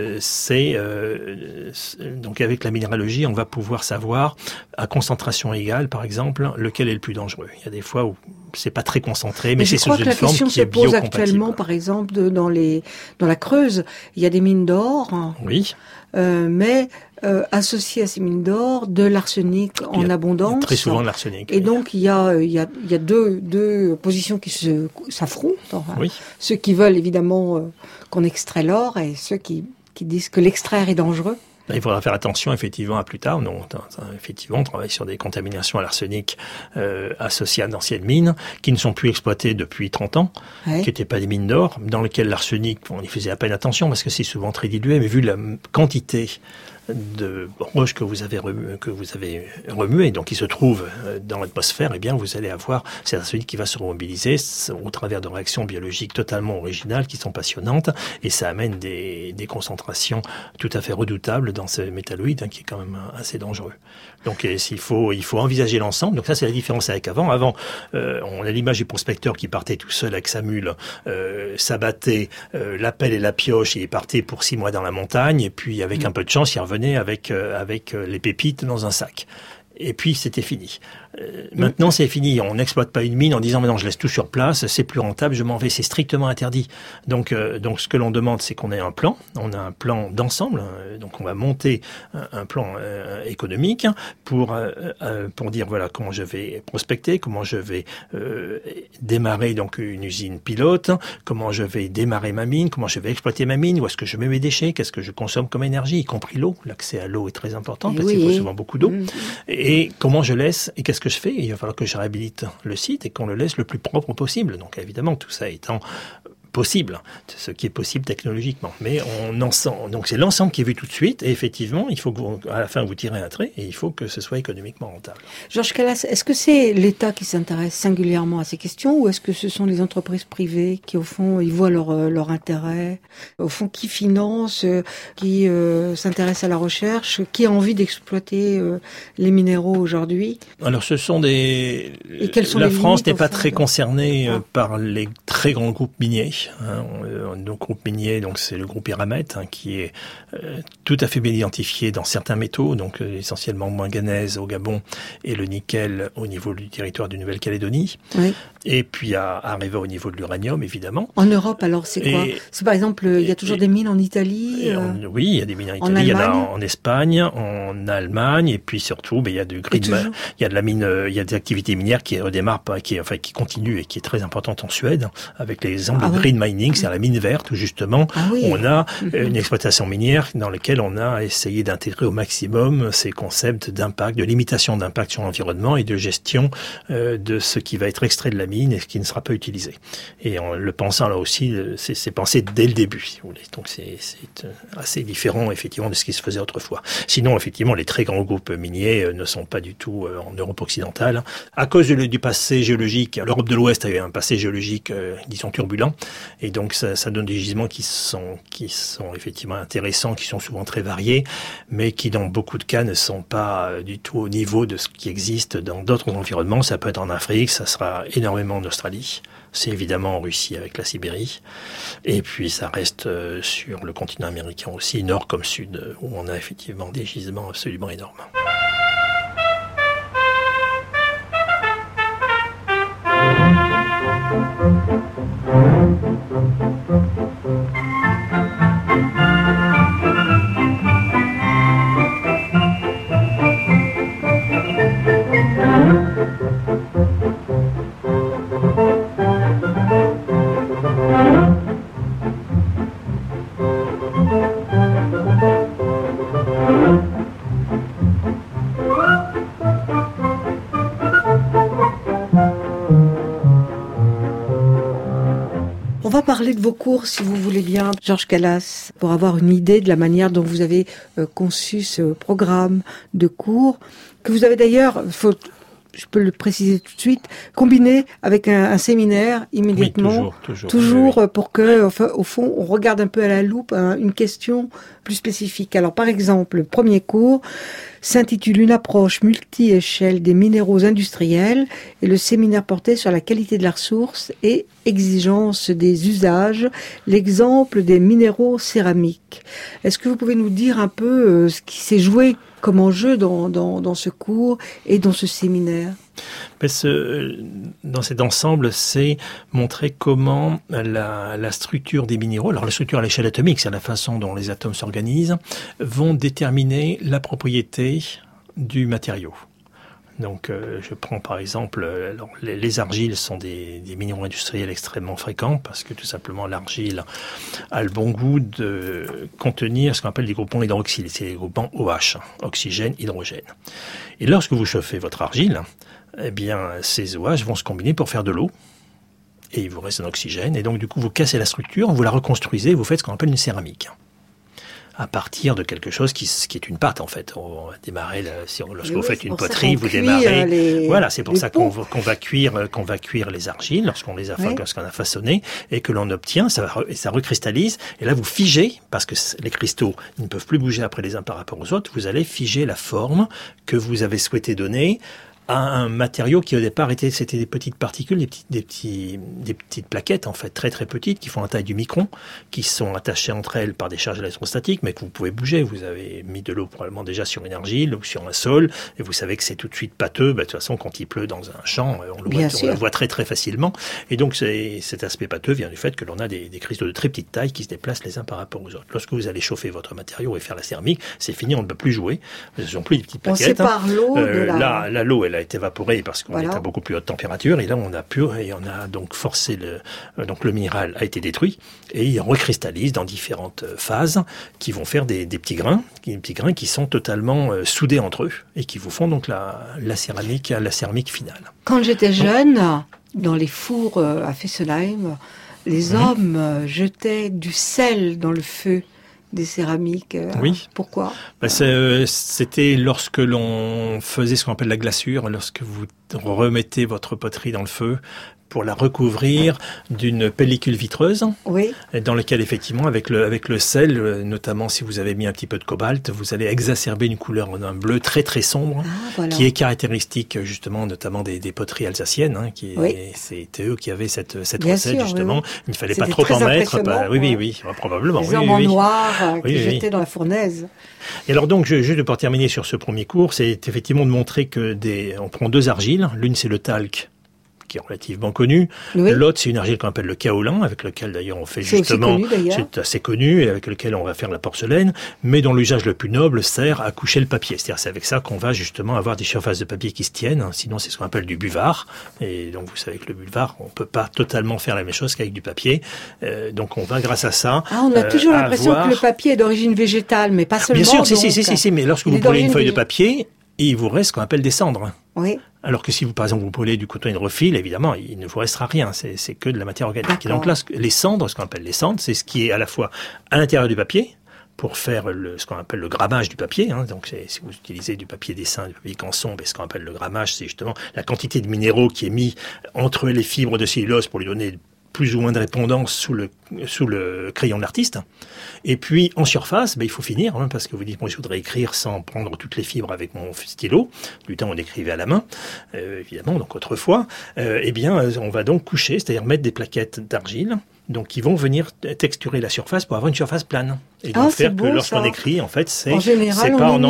donc avec la minéralogie, on va pouvoir savoir à concentration égale, par exemple, lequel est le plus dangereux. Il y a des fois où c'est pas très concentré, mais c'est sous une forme qui est biocompatible. Je crois que la question se pose actuellement, par exemple, dans la Creuse, il y a des mines d'or. Oui. Mais associé à ces mines d'or, de l'arsenic en abondance. Très souvent de l'arsenic. Et donc il y a deux positions qui s'affrontent. Oui. Ceux qui veulent évidemment qu'on extrait l'or et ceux qui disent que l'extraire est dangereux. Il faudra faire attention effectivement à plus tard. On travaille sur des contaminations à l'arsenic associées à d'anciennes mines qui ne sont plus exploitées depuis 30 ans, qui n'étaient pas des mines d'or, dans lesquelles l'arsenic, on y faisait à peine attention parce que c'est souvent très dilué, mais vu la quantité de roches que vous avez remuées, donc qui se trouvent dans l'atmosphère, eh bien vous allez avoir cet arsenic qui va se remobiliser au travers de réactions biologiques totalement originales qui sont passionnantes, et ça amène des concentrations tout à fait redoutables dans ce métalloïde, qui est quand même assez dangereux. Donc il faut envisager l'ensemble. Donc ça, c'est la différence avec avant. Avant, on a l'image du prospecteur qui partait tout seul avec sa mule, s'abattait la pelle et la pioche, et il partait pour 6 mois dans la montagne, et puis avec un peu de chance, il revenait avec les pépites dans un sac. Et puis c'était fini. Maintenant c'est fini, on n'exploite pas une mine en disant maintenant je laisse tout sur place, c'est plus rentable, je m'en vais, c'est strictement interdit. Donc ce que l'on demande, c'est qu'on ait un plan, on a un plan d'ensemble, donc on va monter un plan économique pour dire voilà comment je vais prospecter, comment je vais démarrer donc une usine pilote, comment je vais démarrer ma mine, comment je vais exploiter ma mine, où est-ce que je mets mes déchets, qu'est-ce que je consomme comme énergie, y compris l'eau. L'accès à l'eau est très important parce qu'il faut souvent beaucoup d'eau. Et comment je laisse, et qu'est-ce que je fais? Il va falloir que je réhabilite le site et qu'on le laisse le plus propre possible. Donc évidemment, tout ça étant possible, ce qui est possible technologiquement. Mais donc c'est l'ensemble qui est vu tout de suite, et effectivement, il faut qu'à la fin vous tirez un trait, et il faut que ce soit économiquement rentable. Georges Callas, est-ce que c'est l'État qui s'intéresse singulièrement à ces questions, ou est-ce que ce sont les entreprises privées qui, au fond, ils voient leur intérêt, au fond, qui financent, qui s'intéressent à la recherche, qui a envie d'exploiter les minéraux aujourd'hui? Alors ce sont la France n'est pas très concernée par les très grands groupes miniers. Nos groupes miniers, donc c'est le groupe Eramet, qui est tout à fait bien identifié dans certains métaux, donc essentiellement le manganèse au Gabon et le nickel au niveau du territoire de Nouvelle-Calédonie. Oui. Et puis à Areva au niveau de l'uranium, évidemment. En Europe, alors, c'est quoi? C'est par exemple, il y a toujours des mines en Italie? Oui, il y a des mines en Italie, il y en a en Espagne, en Allemagne, et puis surtout, il y a il y a de la mine, il y a des activités minières qui redémarrent, qui continuent et qui est très importante en Suède, avec les exemples de green mining, c'est la mine verte, où justement, on a une exploitation minière dans laquelle on a essayé d'intégrer au maximum ces concepts d'impact, de limitation d'impact sur l'environnement et de gestion de ce qui va être extrait de la mine et ce qui ne sera pas utilisé. Et en le pensant là aussi, c'est pensé dès le début, si vous voulez. Donc c'est assez différent effectivement de ce qui se faisait autrefois. Sinon, effectivement, les très grands groupes miniers ne sont pas du tout en Europe occidentale. À cause du passé géologique, l'Europe de l'Ouest a eu un passé géologique, disons, turbulent. Et donc ça donne des gisements qui sont effectivement intéressants, qui sont souvent très variés, mais qui dans beaucoup de cas ne sont pas du tout au niveau de ce qui existe dans d'autres environnements. Ça peut être en Afrique, ça sera énormément en Australie, c'est évidemment en Russie avec la Sibérie, et puis ça reste sur le continent américain aussi, nord comme sud, où on a effectivement des gisements absolument énormes. On va parler de vos cours, si vous voulez bien, Georges Callas, pour avoir une idée de la manière dont vous avez conçu ce programme de cours, que vous avez d'ailleurs, je peux le préciser tout de suite, combiné avec un séminaire immédiatement, toujours oui. Pour que, enfin, au fond, on regarde un peu à la loupe une question plus spécifique. Alors, par exemple, le premier cours s'intitule « Une approche multi-échelle des minéraux industriels » et le séminaire portait sur la qualité de la ressource et exigence des usages, l'exemple des minéraux céramiques. Est-ce que vous pouvez nous dire un peu ce qui s'est joué comme enjeu dans ce cours et dans ce séminaire? Dans cet ensemble, c'est montrer comment la structure des minéraux, alors la structure à l'échelle atomique, c'est la façon dont les atomes s'organisent, vont déterminer la propriété du matériau. Donc, je prends par exemple, les argiles sont des minéraux industriels extrêmement fréquents parce que tout simplement l'argile a le bon goût de contenir ce qu'on appelle des groupements hydroxyles, c'est les groupements OH, oxygène, hydrogène. Et lorsque vous chauffez votre argile, eh bien, ces OH vont se combiner pour faire de l'eau et il vous reste un oxygène et donc du coup vous cassez la structure, vous la reconstruisez, vous faites ce qu'on appelle une céramique. à partir de quelque chose qui est une pâte en fait. On va démarrer lorsque vous faites une poterie, qu'on vous cuit, démarrez. Voilà, c'est pour ça qu'on pots. va cuire les argiles lorsqu'on a façonné et que l'on obtient, ça recristallise. Et là, vous figez parce que les cristaux ne peuvent plus bouger après les uns par rapport aux autres. Vous allez figer la forme que vous avez souhaité donner à un matériau qui au départ c'était des petites particules, des petites plaquettes en fait très très petites qui font la taille du micron, qui sont attachées entre elles par des charges électrostatiques, mais que vous pouvez bouger. Vous avez mis de l'eau probablement déjà sur une argile ou sur un sol, et vous savez que c'est tout de suite pâteux. De toute façon, quand il pleut dans un champ, on le voit très très facilement. Et donc cet aspect pâteux vient du fait que l'on a des cristaux de très petite taille qui se déplacent les uns par rapport aux autres. Lorsque vous allez chauffer votre matériau et faire la céramique, c'est fini, on ne peut plus jouer. Ce ne sont plus des petites plaquettes. On sépare l'eau de l'eau, elle a été évaporée parce qu'on est à beaucoup plus haute température, et là on a donc forcé donc le minéral a été détruit et il recristallise dans différentes phases qui vont faire des petits grains qui sont totalement soudés entre eux et qui vous font donc la céramique finale. Quand j'étais jeune, dans les fours à Fessenheim, les hommes jetaient du sel dans le feu des céramiques. Oui. Pourquoi ? C'était lorsque l'on faisait ce qu'on appelle la glaçure, lorsque vous remettez votre poterie dans le feu pour la recouvrir d'une pellicule vitreuse, dans laquelle effectivement avec le sel, notamment si vous avez mis un petit peu de cobalt, vous allez exacerber une couleur d'un bleu très très sombre, qui est caractéristique justement notamment des poteries alsaciennes, c'était eux qui avaient cette recette justement. Il ne fallait pas trop en mettre. Oui, probablement. Les hommes en noir qui jetaient dans la fournaise. Et alors donc, juste pour terminer sur ce premier cours, c'est effectivement de montrer que on prend deux argiles. L'une c'est le talc, qui est relativement connu. L'autre, c'est une argile qu'on appelle le kaolin, avec lequel d'ailleurs on fait justement, c'est assez connu, et avec lequel on va faire la porcelaine, mais dont l'usage le plus noble sert à coucher le papier. C'est-à-dire, c'est avec ça qu'on va justement avoir des surfaces de papier qui se tiennent, sinon c'est ce qu'on appelle du buvard. Et donc vous savez que le buvard, on peut pas totalement faire la même chose qu'avec du papier. Donc on va, grâce à ça, on a toujours l'impression que le papier est d'origine végétale, mais pas seulement. Bien sûr, si, mais lorsque vous brûlez une feuille de papier, il vous reste ce qu'on appelle des cendres. Oui. Alors que si vous, par exemple, vous brûlez du coton hydrophile, évidemment, il ne vous restera rien. C'est que de la matière organique. D'accord. Et donc là, les cendres, ce qu'on appelle les cendres, c'est ce qui est à la fois à l'intérieur du papier, pour faire ce qu'on appelle le grammage du papier. Donc si vous utilisez du papier dessin, du papier canson, ce qu'on appelle le grammage, c'est justement la quantité de minéraux qui est mis entre les fibres de cellulose pour lui donner plus ou moins de répondance sous le crayon de l'artiste. Et puis, en surface, il faut finir, parce que vous dites, je voudrais écrire sans prendre toutes les fibres avec mon stylo. Du temps, on écrivait à la main, évidemment, donc autrefois. On va donc coucher, c'est-à-dire mettre des plaquettes d'argile, donc qui vont venir texturer la surface pour avoir une surface plane. Et donc faire que lorsqu'on écrit, en fait, c'est pas en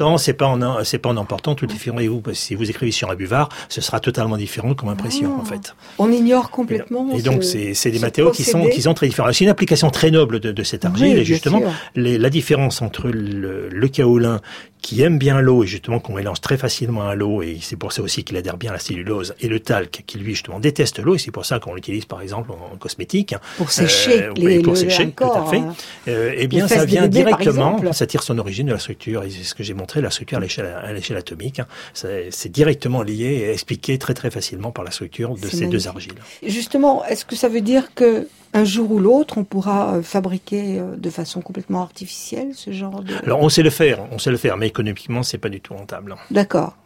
emportant toutes les fibres. Si vous écrivez sur un buvard, ce sera totalement différent comme impression, en fait. On ignore complètement. Et donc c'est des matériaux qui sont très différents. C'est une application très noble de cette argile, et justement la différence entre le kaolin qui aime bien l'eau et justement qu'on mélange très facilement à l'eau, et c'est pour ça aussi qu'il adhère bien à la cellulose, et le talc qui lui justement déteste l'eau, et c'est pour ça qu'on l'utilise par exemple en cosmétique. Pour sécher tout à fait. Ça vient directement, ça tire son origine de la structure, et c'est ce que j'ai montré, la structure à l'échelle atomique. C'est directement lié et expliqué très très facilement par la structure de ces deux argiles. Justement, est-ce que ça veut dire que un jour ou l'autre, on pourra fabriquer de façon complètement artificielle ce genre de... Alors on sait le faire, mais économiquement, c'est pas du tout rentable. D'accord.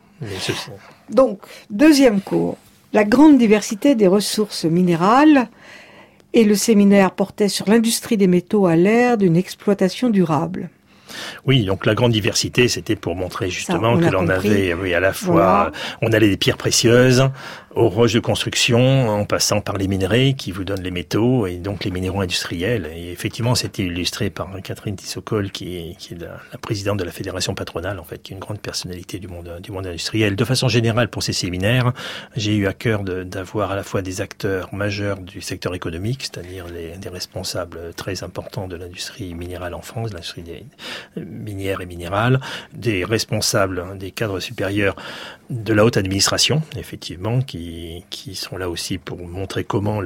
Donc, deuxième cours, la grande diversité des ressources minérales, et le séminaire portait sur l'industrie des métaux à l'ère d'une exploitation durable. Oui, donc la grande diversité, c'était pour montrer justement que l'on avait, à la fois, on allait des pierres précieuses aux roches de construction, en passant par les minerais qui vous donnent les métaux, et donc les minéraux industriels. Et effectivement, c'était illustré par Catherine Tissot-Coll, qui est la présidente de la fédération patronale, en fait, qui est une grande personnalité du monde industriel. De façon générale, pour ces séminaires, j'ai eu à cœur d'avoir à la fois des acteurs majeurs du secteur économique, c'est-à-dire des responsables très importants de l'industrie minérale en France, l'industrie des minières et minérales, des responsables, des cadres supérieurs de la haute administration, effectivement, qui sont là aussi pour montrer comment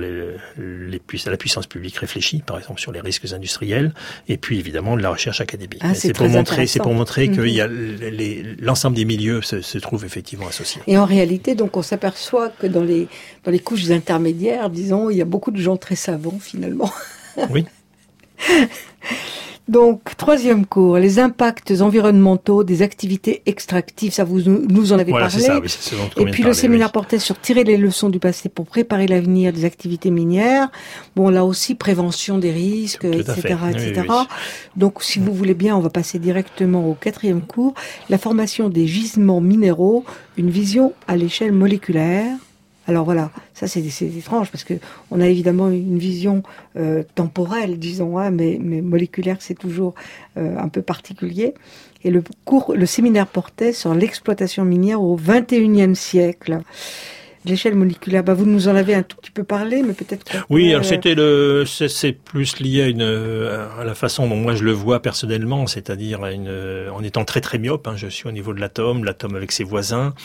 la puissance publique réfléchit, par exemple, sur les risques industriels, et puis évidemment de la recherche académique. C'est pour montrer que l'ensemble des milieux se trouvent effectivement associés. Et en réalité, donc, on s'aperçoit que dans les couches intermédiaires, disons, il y a beaucoup de gens très savants, finalement. Oui. Donc, troisième cours, les impacts environnementaux des activités extractives. Ça, vous nous en avez Voilà, parlé. c'est ça, oui, c'est ce dont on Et vient puis de le parler, séminaire oui. portait sur tirer les leçons du passé pour préparer l'avenir des activités minières. Bon, là aussi, prévention des risques, Tout à etc., fait. Oui, etc. oui. Donc, si vous voulez bien, on va passer directement au quatrième cours. La formation des gisements minéraux, une vision à l'échelle moléculaire. Alors voilà, ça c'est étrange parce que on a évidemment une vision temporelle, disons, hein, mais moléculaire c'est toujours un peu particulier. Et le séminaire portait sur l'exploitation minière au XXIe siècle. L'échelle moléculaire, vous nous en avez un tout petit peu parlé, mais peut-être que... Oui, alors c'est plus lié à la façon dont moi je le vois personnellement, c'est-à-dire en étant très très myope, je suis au niveau de l'atome avec ses voisins,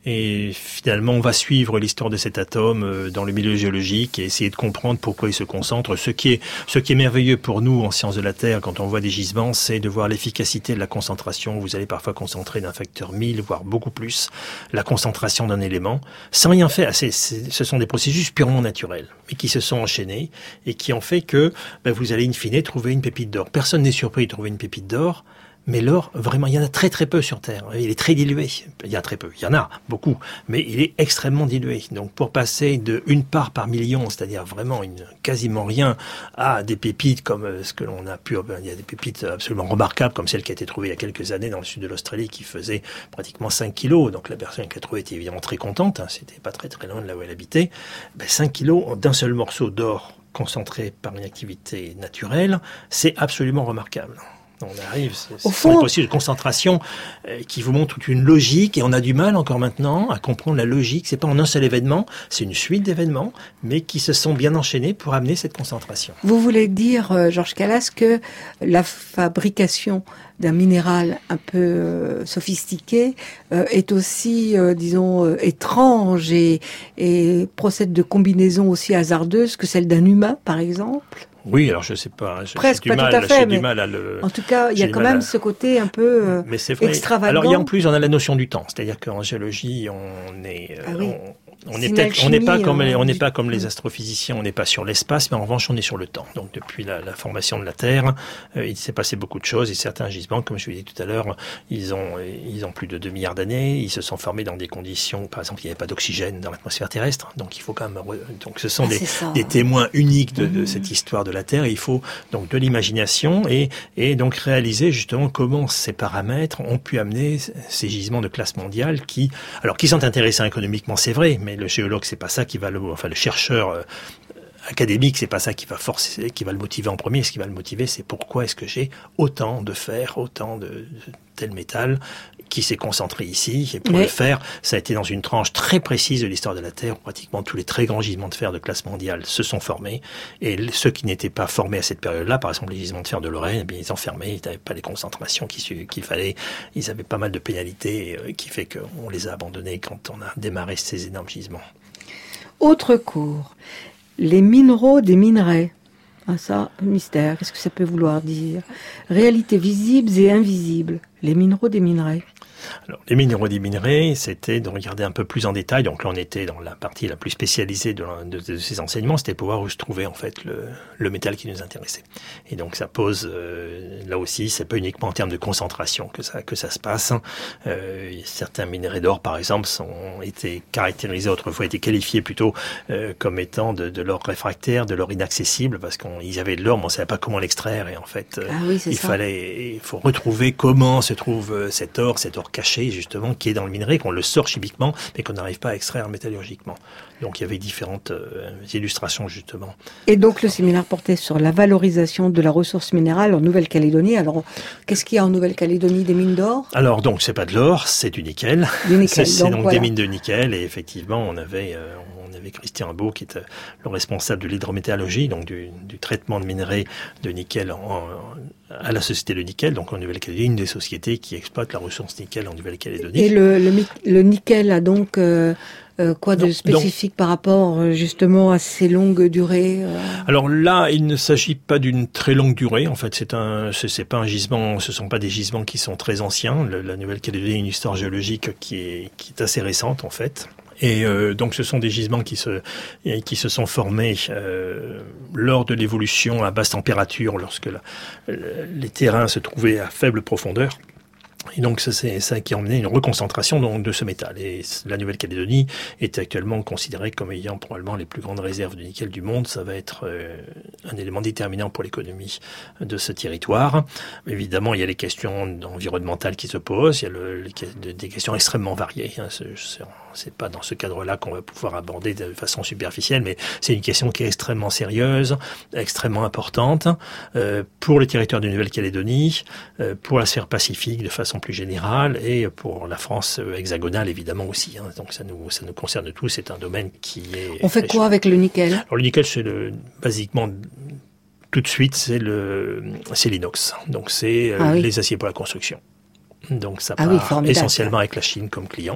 et finalement on va suivre l'histoire de cet atome dans le milieu géologique et essayer de comprendre pourquoi il se concentre. Ce qui est merveilleux pour nous en sciences de la Terre quand on voit des gisements, c'est de voir l'efficacité de la concentration. Vous allez parfois concentrer d'un facteur 1000, voire beaucoup plus, la concentration d'un élément, sans rien faire. Ce sont des processus purement naturels, mais qui se sont enchaînés et qui ont fait que vous allez in fine trouver une pépite d'or. Personne n'est surpris de trouver une pépite d'or, mais l'or, vraiment, il y en a très très peu sur Terre. Il est très dilué. Il y a très peu, il y en a beaucoup, mais il est extrêmement dilué. Donc pour passer de 1 part par million, c'est-à-dire vraiment quasiment rien, à des pépites comme ce que l'on a pu... Il y a des pépites absolument remarquables, comme celle qui a été trouvée il y a quelques années dans le sud de l'Australie, qui faisait pratiquement 5 kilos. Donc la personne qui l'a trouvée était évidemment très contente, c'était pas très très loin de là où elle habitait. 5 kilos d'un seul morceau d'or concentré par une activité naturelle, c'est absolument remarquable. On arrive, c'est des processus de concentration qui vous montrent toute une logique, et on a du mal encore maintenant à comprendre la logique. C'est pas en un seul événement, c'est une suite d'événements, mais qui se sont bien enchaînés pour amener cette concentration. Vous voulez dire, Georges Callas, que la fabrication d'un minéral un peu sophistiqué est aussi, disons, étrange et procède de combinaisons aussi hasardeuses que celle d'un humain, par exemple? Oui, alors je sais pas. Presque, pas tout à fait, mais en tout cas, il y a quand même ce côté un peu mais c'est vrai. extravagant. Alors, en plus, on a la notion du temps. C'est-à-dire qu'en géologie, on est... On n'est pas comme les astrophysiciens, on n'est pas sur l'espace, mais en revanche on est sur le temps. Donc depuis la formation de la Terre, il s'est passé beaucoup de choses, et certains gisements, comme je vous l'ai dit tout à l'heure, ils ont plus de 2 milliards d'années, ils se sont formés dans des conditions, par exemple il n'y avait pas d'oxygène dans l'atmosphère terrestre, donc il faut quand même, donc ce sont des témoins uniques de cette histoire de la Terre, et il faut donc de l'imagination et donc réaliser justement comment ces paramètres ont pu amener ces gisements de classe mondiale qui sont intéressants économiquement, c'est vrai, mais le géologue, c'est pas ça qui va le chercheur académique, c'est pas ça qui va le motiver en premier. Ce qui va le motiver, c'est pourquoi est-ce que j'ai autant de fer, autant de tel métal qui s'est concentré ici. Et pour le faire, ça a été dans une tranche très précise de l'histoire de la Terre, où pratiquement tous les très grands gisements de fer de classe mondiale se sont formés. Et ceux qui n'étaient pas formés à cette période-là, par exemple les gisements de fer de Lorraine, ils ont fermé, ils n'avaient pas les concentrations qu'il fallait. Ils avaient pas mal de pénalités qui fait qu'on les a abandonnés quand on a démarré ces énormes gisements. Autre cours. Les minéraux des minerais. Ça, mystère. Qu'est-ce que ça peut vouloir dire? Réalités visibles et invisibles. Les minéraux des minerais. Alors, les minéraux des minerais, c'était de regarder un peu plus en détail. Donc là, on était dans la partie la plus spécialisée de ces enseignements, c'était pour voir où se trouvait en fait le métal qui nous intéressait. Et donc ça pose, là aussi, c'est pas uniquement en termes de concentration que ça se passe. Certains minerais d'or, par exemple, ont été caractérisés autrefois, étaient qualifiés plutôt comme étant de l'or réfractaire, de l'or inaccessible, parce qu'ils avaient de l'or, mais on savait pas comment l'extraire. Et en fait, il faut retrouver comment se trouve cet or caché, justement, qui est dans le minerai, qu'on le sort chimiquement, mais qu'on n'arrive pas à extraire métallurgiquement. Donc il y avait différentes illustrations, justement. Et donc le séminaire portait sur la valorisation de la ressource minérale en Nouvelle-Calédonie. Alors, qu'est-ce qu'il y a en Nouvelle-Calédonie? Des mines d'or? Alors, donc, c'est pas de l'or, c'est du nickel. C'est donc des mines de nickel, et effectivement, on avait Christian Beau, qui est le responsable de l'hydrométallurgie, donc du traitement de minerais de nickel à la Société de nickel, donc en Nouvelle-Calédonie, une des sociétés qui exploite la ressource nickel en Nouvelle-Calédonie. Et le nickel a donc quoi de spécifique par rapport justement à ces longues durées? Alors là, il ne s'agit pas d'une très longue durée. En fait, c'est pas un gisement, ce sont pas des gisements qui sont très anciens. La Nouvelle-Calédonie a une histoire géologique qui est assez récente en fait. Et donc ce sont des gisements qui se sont formés lors de l'évolution à basse température, lorsque les terrains se trouvaient à faible profondeur. Et donc c'est ça qui a emmené une reconcentration de ce métal. Et la Nouvelle-Calédonie est actuellement considérée comme ayant probablement les plus grandes réserves de nickel du monde. Ça va être un élément déterminant pour l'économie de ce territoire. Évidemment, il y a les questions environnementales qui se posent. Il y a des questions extrêmement variées. C'est pas dans ce cadre-là qu'on va pouvoir aborder de façon superficielle, mais c'est une question qui est extrêmement sérieuse, extrêmement importante pour le territoire de Nouvelle-Calédonie, pour la sphère pacifique de façon plus générale et pour la France hexagonale évidemment aussi. Donc ça nous concerne tous. C'est un domaine qui est. On fait quoi avec le nickel? Alors le nickel, c'est basiquement tout de suite c'est l'inox. Donc c'est les aciers pour la construction. Donc ça part essentiellement avec la Chine comme client.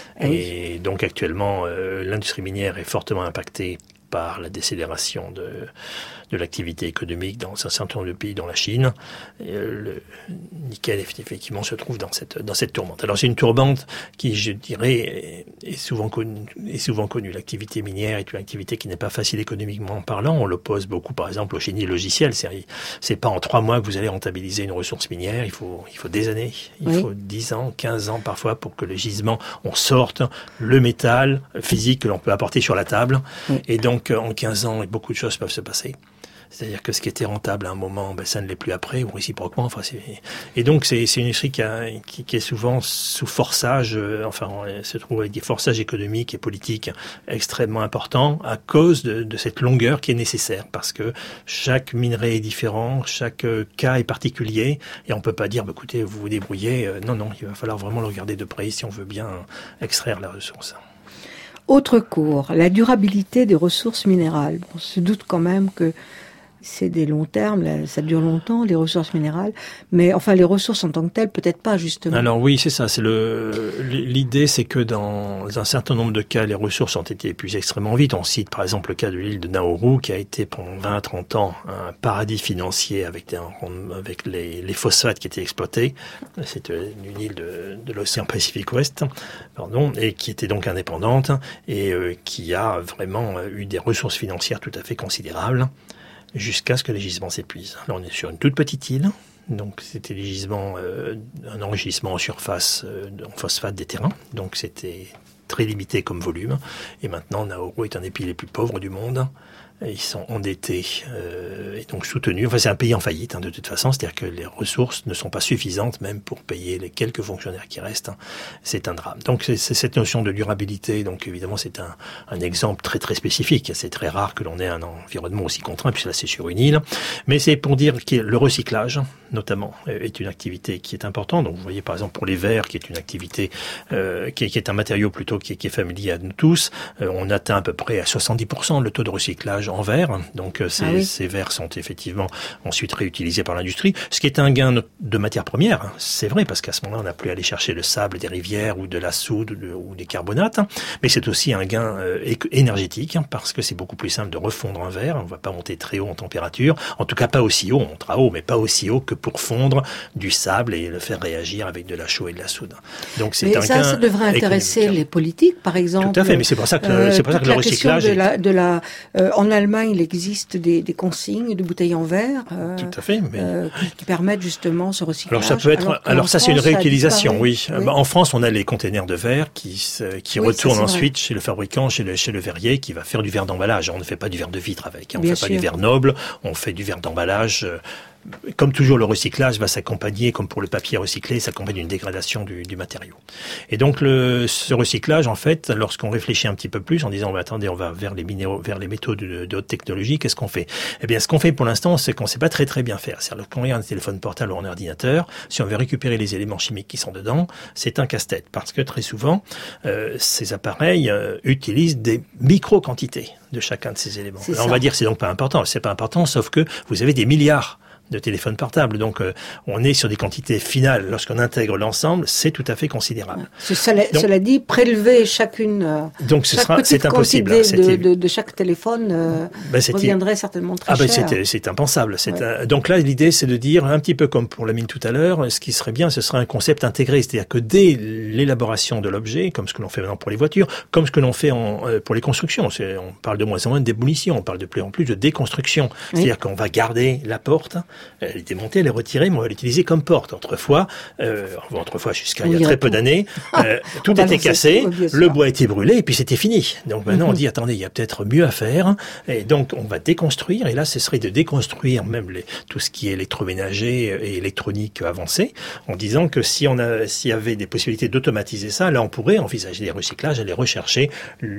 Et donc actuellement, l'industrie minière est fortement impactée par la décélération de l'activité économique dans un certain nombre de pays, dont la Chine. Et le nickel, effectivement, se trouve dans cette tourmente. Alors, c'est une tourmente qui, je dirais, est souvent connue. L'activité minière est une activité qui n'est pas facile économiquement parlant. On l'oppose beaucoup, par exemple, au génie logiciel. C'est pas en 3 mois que vous allez rentabiliser une ressource minière. Il faut des années. Il faut 10 ans, 15 ans parfois pour que le gisement, on sorte le métal physique que l'on peut apporter sur la table. Et donc, en 15 ans, beaucoup de choses peuvent se passer. C'est-à-dire que ce qui était rentable à un moment, ça ne l'est plus après, ou réciproquement. Et donc, c'est une industrie qui est souvent sous forçage, se trouve avec des forçages économiques et politiques extrêmement importants à cause de cette longueur qui est nécessaire. Parce que chaque minerai est différent, chaque cas est particulier, et on peut pas dire, écoutez, vous vous débrouillez. Non, il va falloir vraiment le regarder de près si on veut bien extraire la ressource. Autre cours, la durabilité des ressources minérales. On se doute quand même que c'est des longs termes, ça dure longtemps, les ressources minérales, mais enfin les ressources en tant que telles, peut-être pas justement. Alors oui, c'est ça. L'idée, c'est que dans un certain nombre de cas, les ressources ont été épuisées extrêmement vite. On cite par exemple le cas de l'île de Nauru, qui a été pendant 20-30 ans un paradis financier avec les phosphates qui étaient exploités. C'est une île de l'océan Pacifique Ouest, et qui était donc indépendante et qui a vraiment eu des ressources financières tout à fait considérables, jusqu'à ce que les gisements s'épuisent. Là, on est sur une toute petite île, donc c'était les gisements, un enrichissement en surface en phosphate des terrains, donc c'était très limité comme volume. Et maintenant, Nauru est un des pays les plus pauvres du monde. Ils sont endettés et donc soutenus. Enfin, c'est un pays en faillite de toute façon, c'est-à-dire que les ressources ne sont pas suffisantes même pour payer les quelques fonctionnaires qui restent. C'est un drame. Donc c'est cette notion de durabilité. Donc évidemment, c'est un exemple très très spécifique. C'est très rare que l'on ait un environnement aussi contraint, puisque là c'est sur une île. Mais c'est pour dire que le recyclage, notamment, est une activité qui est importante. Donc vous voyez par exemple pour les verres, qui est une activité qui est un matériau plutôt qui est familier à nous tous. On atteint à peu près à 70% le taux de recyclage en verre. Donc ces verres sont effectivement ensuite réutilisés par l'industrie, ce qui est un gain de matières premières. C'est vrai, parce qu'à ce moment-là, on n'a plus à aller chercher le sable des rivières ou de la soude ou des carbonates. Mais c'est aussi un gain énergétique, parce que c'est beaucoup plus simple de refondre un verre. On ne va pas monter très haut en température. En tout cas, pas aussi haut. On montera haut, mais pas aussi haut que pour fondre du sable et le faire réagir avec de la chaux et de la soude. Donc c'est un gain. Ça devrait intéresser les politiques, par exemple. Tout à fait, mais c'est pour ça que le recyclage. En Allemagne, il existe des consignes de bouteilles en verre tout à fait, qui permettent justement ce recyclage. Alors ça peut être, ça c'est une réutilisation, oui. En France, on a les containers de verre qui retournent ensuite chez le fabricant, chez le verrier, qui va faire du verre d'emballage. On ne fait pas du verre de vitre avec. On ne fait pas du verre noble, on fait du verre d'emballage. Comme toujours, le recyclage va s'accompagner, comme pour le papier recyclé, s'accompagne d'une dégradation du matériau. Et donc, ce recyclage, en fait, lorsqu'on réfléchit un petit peu plus, en disant, attendez, on va vers les minéraux, vers les métaux de haute technologie, qu'est-ce qu'on fait? Eh bien, ce qu'on fait pour l'instant, c'est qu'on ne sait pas très très bien faire. C'est-à-dire, quand on regarde un téléphone portable ou un ordinateur, si on veut récupérer les éléments chimiques qui sont dedans, c'est un casse-tête. Parce que très souvent, ces appareils utilisent des micro-quantités de chacun de ces éléments. Alors, on va dire que c'est donc pas important. C'est pas important, sauf que vous avez des milliards de téléphones portables. Donc, on est sur des quantités finales. Lorsqu'on intègre l'ensemble, c'est tout à fait considérable. Cela dit, prélever chacune, donc c'est impossible. De chaque téléphone reviendrait certainement très cher. C'est impensable. Donc là, l'idée, c'est de dire, un petit peu comme pour la mine tout à l'heure, ce qui serait bien, ce serait un concept intégré. C'est-à-dire que dès l'élaboration de l'objet, comme ce que l'on fait maintenant pour les voitures, comme ce que l'on fait pour les constructions, on parle de moins en moins de démolition, on parle de plus en plus de déconstruction. C'est-à-dire qu'on va garder la porte, elle est démontée, elle est retirée, mais on va l'utiliser comme porte. Autrefois, jusqu'à il y a très peu d'années, tout était cassé, le bois était brûlé, et puis c'était fini. Donc maintenant, on dit, attendez, il y a peut-être mieux à faire, et donc on va déconstruire, et là, ce serait de déconstruire même tout ce qui est électroménager et électronique avancée, en disant que s'il y avait des possibilités d'automatiser ça, là, on pourrait envisager des recyclages, aller rechercher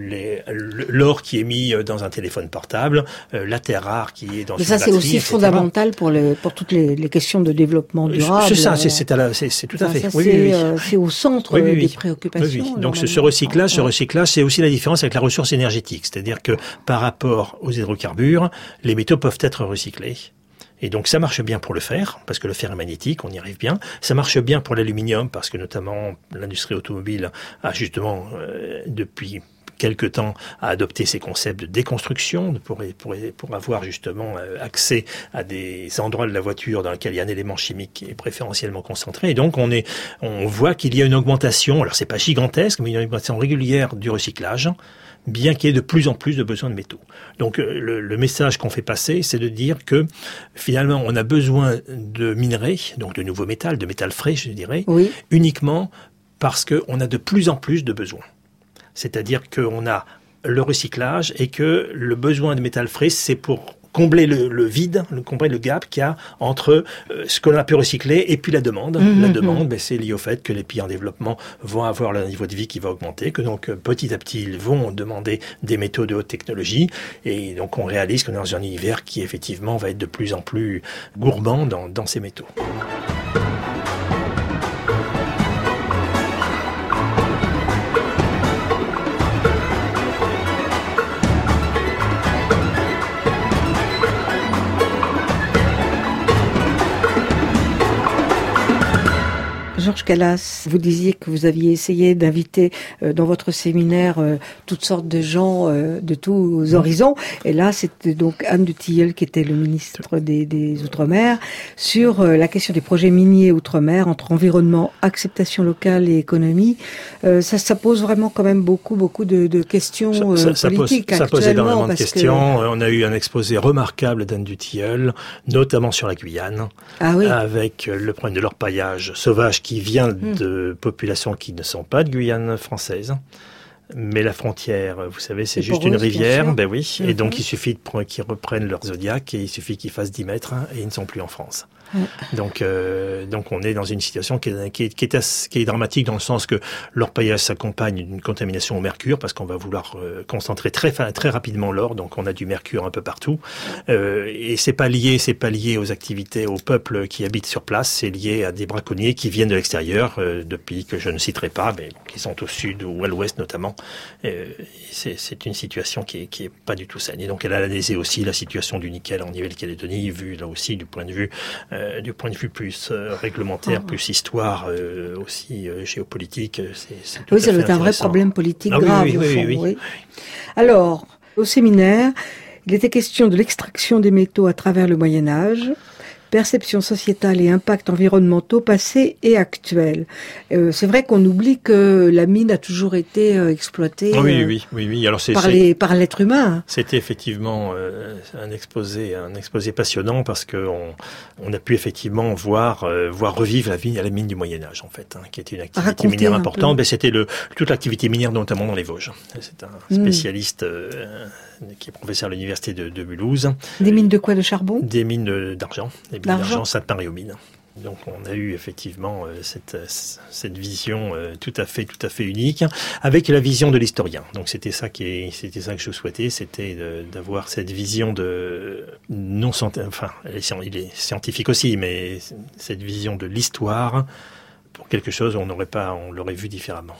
l'or qui est mis dans un téléphone portable, la terre rare qui est dans une batterie, c'est aussi etc. fondamental pour toutes les questions de développement durable. C'est ça, c'est tout à fait. C'est au centre des préoccupations. Donc ce recyclage, c'est aussi la différence avec la ressource énergétique. C'est-à-dire que par rapport aux hydrocarbures, les métaux peuvent être recyclés. Et donc ça marche bien pour le fer, parce que le fer est magnétique, on y arrive bien. Ça marche bien pour l'aluminium, parce que notamment l'industrie automobile a justement, depuis quelque temps, à adopter ces concepts de déconstruction pour avoir justement accès à des endroits de la voiture dans lesquels il y a un élément chimique qui est préférentiellement concentré. Et donc on voit qu'il y a une augmentation, alors c'est pas gigantesque, mais une augmentation régulière du recyclage, bien qu'il y ait de plus en plus de besoins de métaux. Donc le message qu'on fait passer, c'est de dire que finalement on a besoin de minerais, donc de nouveaux métals, de métal frais, je dirais, uniquement parce qu'on a de plus en plus de besoins. C'est-à-dire qu'on a le recyclage et que le besoin de métal frais, c'est pour combler le vide, combler le gap qu'il y a entre ce qu'on a pu recycler et puis la demande. La demande, c'est lié au fait que les pays en développement vont avoir leur niveau de vie qui va augmenter, que donc petit à petit, ils vont demander des métaux de haute technologie, et donc on réalise qu'on est dans un univers qui effectivement va être de plus en plus gourmand dans ces métaux. Georges Calas, vous disiez que vous aviez essayé d'inviter dans votre séminaire toutes sortes de gens de tous horizons. Et là, c'était donc Anne de Tilleul qui était le ministre des Outre-mer sur la question des projets miniers Outre-mer entre environnement, acceptation locale et économie. Ça pose vraiment quand même beaucoup de questions politiques. Ça pose énormément de questions. On a eu un exposé remarquable d'Anne de Tilleul, notamment sur la Guyane, avec le problème de l'orpaillage sauvage qui vient de populations qui ne sont pas de Guyane française. Mais la frontière, vous savez, c'est juste une rivière. Ben oui. Et donc, il suffit qu'ils reprennent leur zodiaque et il suffit qu'ils fassent 10 mètres et ils ne sont plus en France. Donc on est dans une situation qui est dramatique dans le sens que l'orpaillage s'accompagne d'une contamination au mercure parce qu'on va vouloir concentrer très rapidement l'or, donc on a du mercure un peu partout. Et c'est pas lié aux activités, aux peuples qui habitent sur place, c'est lié à des braconniers qui viennent de l'extérieur, de pays que je ne citerai pas, mais qui sont au sud ou à l'ouest notamment. C'est une situation qui est pas du tout saine. Et donc elle a analysé aussi la situation du nickel en Nouvelle-Calédonie, vu là aussi du point de vue plus réglementaire, plus histoire, aussi géopolitique. C'est tout ça doit être un vrai problème politique grave. Oui. Alors, au séminaire, il était question de l'extraction des métaux à travers le Moyen-Âge, perception sociétale et impacts environnementaux passés et actuels. C'est vrai qu'on oublie que la mine a toujours été exploitée Alors par l'être humain. C'était effectivement un exposé passionnant parce que on a pu effectivement voir revivre la mine du Moyen-Âge en fait, qui était une activité minière importante. Mais c'était toute l'activité minière notamment dans les Vosges. C'est un spécialiste qui est professeur à l'université de Mulhouse. Des mines de quoi? De charbon? Des mines d'argent. Des mines d'argent, Sainte-Marie-aux-Mines. Donc on a eu effectivement cette vision tout à fait unique, avec la vision de l'historien. Donc c'était ça que je souhaitais, c'était d'avoir cette vision il est scientifique aussi, mais cette vision de l'histoire pour quelque chose où on l'aurait vu différemment.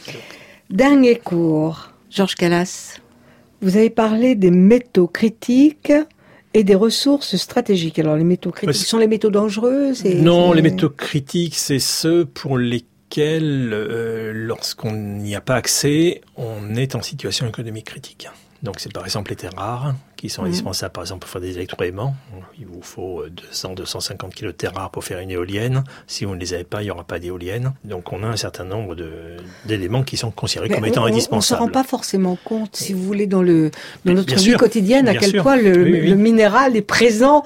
Dernier cours, Georges Calas. Vous avez parlé des métaux critiques Et des ressources stratégiques. Alors les métaux critiques sont les métaux dangereux? Non, les métaux critiques, c'est ceux pour lesquels, lorsqu'on n'y a pas accès, on est en situation économique critique. Donc c'est par exemple les terres rares qui sont indispensables, par exemple, pour faire des électroaimants. Il vous faut 200-250 kg de terres rares pour faire une éolienne. Si vous ne les avez pas, il n'y aura pas d'éolienne. Donc on a un certain nombre d'éléments qui sont considérés comme étant indispensables. On ne se rend pas forcément compte, si vous voulez, dans notre vie quotidienne, à quel point le minéral est présent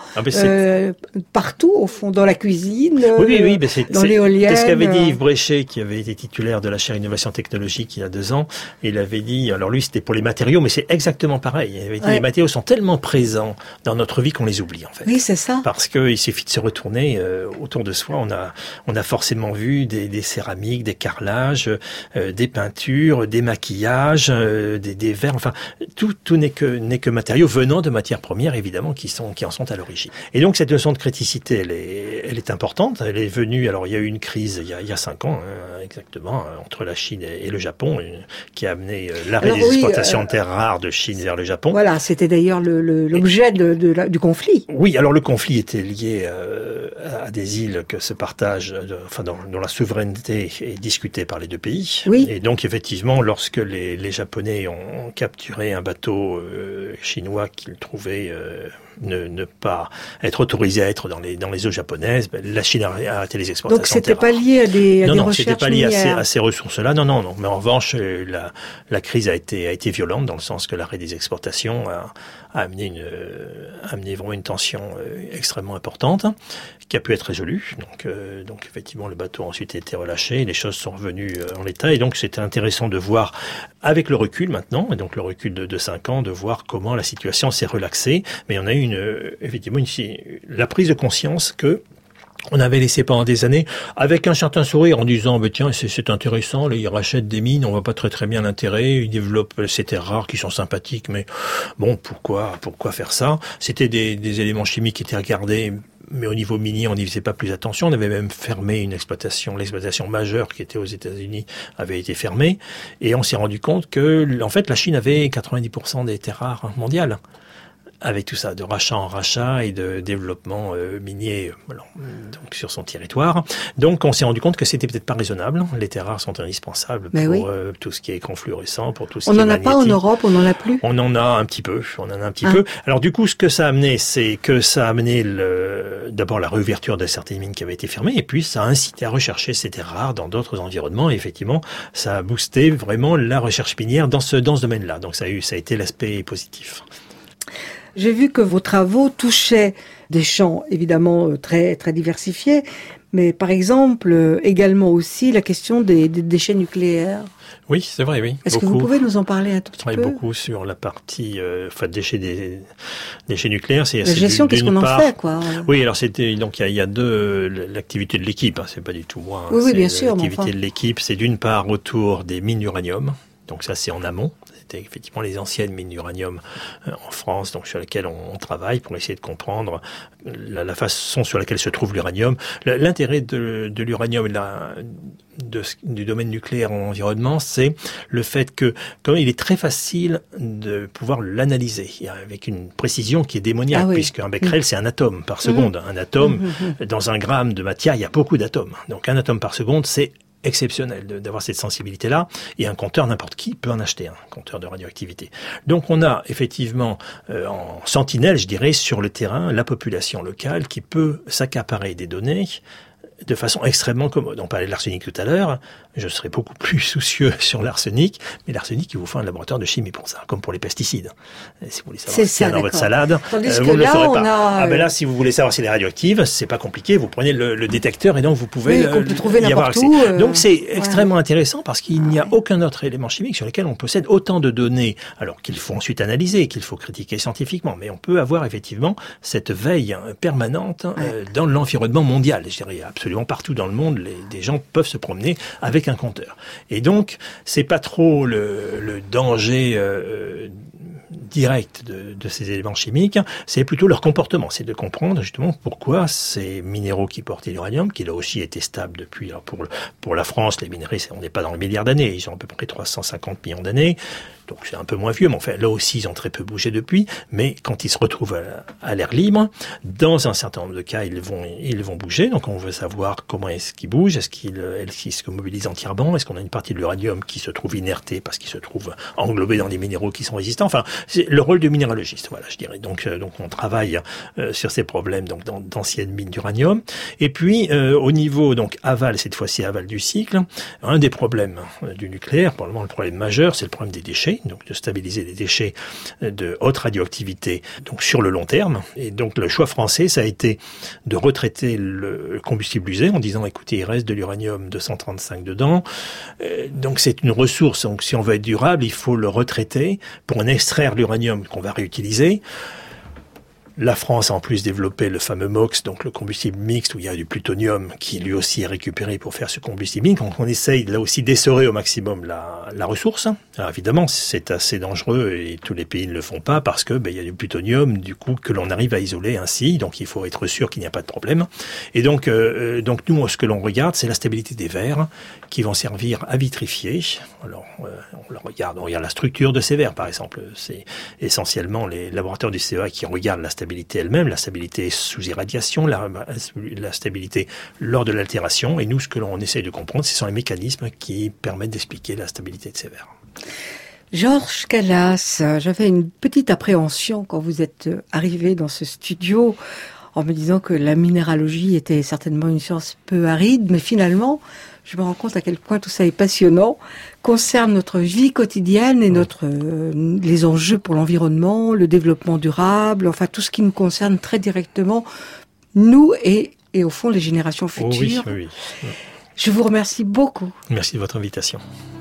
partout, au fond, dans la cuisine, dans l'éolienne. C'est ce qu'avait dit Yves Bréchet, qui avait été titulaire de la chaire Innovation Technologique il y a 2 ans. Il avait dit, alors lui c'était pour les matériaux, mais c'est exactement pareil. Il avait dit, les matériaux sont tellement présents dans notre vie qu'on les oublie, en fait. Oui, c'est ça. Parce qu'il suffit de se retourner autour de soi. On a forcément vu des céramiques, des carrelages, des peintures, des maquillages, des verres. Enfin, tout n'est que matériaux venant de matières premières, évidemment, qui en sont à l'origine. Et donc, cette notion de criticité, elle est importante. Elle est venue, alors il y a eu une crise il y a 5 ans, exactement, entre la Chine et le Japon, qui a amené l'arrêt des exportations de terres rares de Chine vers le Japon. Voilà, c'était d'ailleurs l'objet du conflit. Oui, alors le conflit était lié à des îles que se partagent, dont la souveraineté est discutée par les 2 pays. Oui. Et donc effectivement, lorsque les Japonais ont capturé un bateau chinois qu'ils trouvaient ne pas être autorisé à être dans les eaux japonaises, la Chine a arrêté les exportations. Donc c'était pas lié à des recherches Non, c'était pas lié à ces ressources-là. Non. Mais en revanche, la crise a été violente dans le sens que l'arrêt des exportations a amené vraiment une tension extrêmement importante qui a pu être résolue. Donc effectivement, le bateau a ensuite été relâché, les choses sont revenues en l'état. Et donc c'était intéressant de voir, avec le recul maintenant, et donc le recul de 5 ans, de voir comment la situation s'est relaxée. Mais on a eu effectivement la prise de conscience que on avait laissé pendant des années, avec un certain sourire, en disant tiens, c'est intéressant, là, ils rachètent des mines, on voit pas très bien l'intérêt, ils développent ces terres rares qui sont sympathiques, mais bon, pourquoi faire ça? C'était des éléments chimiques qui étaient regardés, mais au niveau minier, on n'y faisait pas plus attention. On avait même fermé l'exploitation majeure qui était aux États-Unis avait été fermée, et on s'est rendu compte que, en fait, la Chine avait 90% des terres rares mondiales. Avec tout ça, de rachat en rachat et de développement minier donc sur son territoire. Donc on s'est rendu compte que c'était peut-être pas raisonnable. Les terres rares sont indispensables pour tout ce qui est écran-fluorescent, pour tout ce qui est magnétique. On n'en a pas en Europe, on n'en a plus. On en a un petit peu. Alors du coup, ce que ça a amené, c'est que ça a amené d'abord la réouverture de certaines mines qui avaient été fermées, et puis ça a incité à rechercher ces terres rares dans d'autres environnements. Et effectivement, ça a boosté vraiment la recherche minière dans ce domaine-là. Donc ça a été l'aspect positif. J'ai vu que vos travaux touchaient des champs évidemment très très diversifiés, mais par exemple également aussi la question des déchets nucléaires. Oui, c'est vrai, oui. Est-ce que vous pouvez nous en parler un tout petit peu? Je travaille beaucoup sur la partie déchets nucléaires. La gestion, qu'est-ce qu'on en fait, quoi? Oui, alors donc il y a l'activité de l'équipe, c'est pas du tout moi. Oui, bien sûr. L'activité de l'équipe, c'est d'une part autour des mines d'uranium. Donc ça, c'est en amont. C'était effectivement les anciennes mines d'uranium en France, donc sur lesquelles on travaille pour essayer de comprendre la façon sur laquelle se trouve l'uranium. L'intérêt de l'uranium et du domaine nucléaire en environnement, c'est le fait que quand il est très facile de pouvoir l'analyser avec une précision qui est démoniaque, puisqu'un becquerel, c'est un atome par seconde. Un atome, dans un gramme de matière, il y a beaucoup d'atomes. Donc un atome par seconde, c'est exceptionnel d'avoir cette sensibilité-là, et un compteur, n'importe qui peut en acheter un compteur de radioactivité. Donc on a effectivement en sentinelle, je dirais, sur le terrain, la population locale qui peut s'accaparer des données de façon extrêmement commode. On parlait de l'arsenic tout à l'heure, je serais beaucoup plus soucieux sur l'arsenic, mais l'arsenic, il vous faut un laboratoire de chimie pour ça, comme pour les pesticides. Si vous voulez savoir si c'est dans votre salade, vous ne le ferez pas. Là, si vous voulez savoir si elle est radioactive, c'est pas compliqué, vous prenez le détecteur et donc vous pouvez y avoir accès. Donc c'est extrêmement intéressant parce qu'il n'y a aucun autre élément chimique sur lequel on possède autant de données, alors qu'il faut ensuite analyser, qu'il faut critiquer scientifiquement, mais on peut avoir effectivement cette veille permanente dans l'environnement mondial, je dirais absolument partout dans le monde, des gens peuvent se promener avec un compteur. Et donc, c'est pas trop le danger direct de ces éléments chimiques, c'est plutôt leur comportement. C'est de comprendre justement pourquoi ces minéraux qui portent l'uranium, qui là aussi été stable depuis, alors pour la France, les minerais, on n'est pas dans le milliard d'années, ils ont à peu près 350 millions d'années. donc c'est un peu moins vieux, mais enfin là aussi ils ont très peu bougé depuis, mais quand ils se retrouvent à l'air libre, dans un certain nombre de cas ils vont bouger, donc on veut savoir comment est-ce qu'ils bougent, est-ce qu'ils se mobilisent entièrement, est-ce qu'on a une partie de l'uranium qui se trouve inertée parce qu'il se trouve englobé dans des minéraux qui sont résistants, enfin c'est le rôle du minéralogiste, voilà je dirais, donc on travaille sur ces problèmes donc d'anciennes mines d'uranium, et puis au niveau donc aval, cette fois-ci aval du cycle, un des problèmes du nucléaire, probablement le problème majeur, c'est le problème des déchets, donc de stabiliser des déchets de haute radioactivité donc sur le long terme. Et donc le choix français, ça a été de retraiter le combustible usé en disant écoutez, il reste de l'uranium 235 dedans. Donc c'est une ressource, donc si on veut être durable, il faut le retraiter pour en extraire l'uranium qu'on va réutiliser. La France a en plus développé le fameux MOX, donc le combustible mixte où il y a du plutonium qui lui aussi est récupéré pour faire ce combustible mixte. Donc on essaye là aussi d'essorer au maximum la ressource. Alors évidemment, c'est assez dangereux et tous les pays ne le font pas parce que il y a du plutonium du coup que l'on arrive à isoler ainsi. Donc il faut être sûr qu'il n'y a pas de problème. Et donc nous, ce que l'on regarde, c'est la stabilité des verres qui vont servir à vitrifier. Alors on regarde la structure de ces verres par exemple. C'est essentiellement les laboratoires du CEA qui regardent la stabilité elle-même, la stabilité sous irradiation, la stabilité lors de l'altération. Et nous, ce que l'on essaie de comprendre, ce sont les mécanismes qui permettent d'expliquer la stabilité de ces verres. Georges Calas, j'avais une petite appréhension quand vous êtes arrivé dans ce studio en me disant que la minéralogie était certainement une science peu aride, mais finalement, je me rends compte à quel point tout ça est passionnant, concerne notre vie quotidienne et les enjeux pour l'environnement, le développement durable, enfin tout ce qui nous concerne très directement, nous et au fond les générations futures. Oui. Je vous remercie beaucoup. Merci de votre invitation.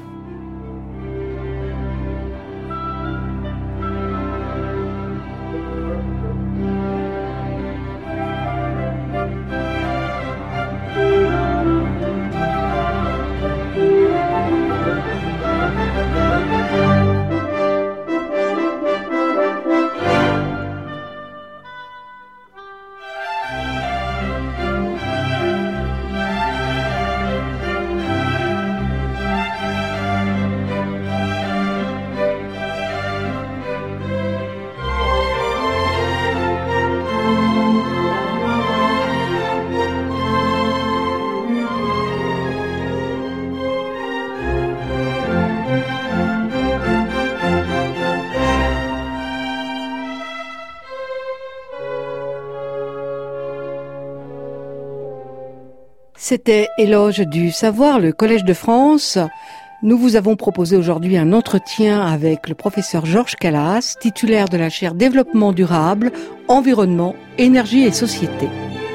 C'était Éloge du savoir, le Collège de France. Nous vous avons proposé aujourd'hui un entretien avec le professeur Georges Calas, titulaire de la chaire Développement durable, Environnement, Énergie et Société.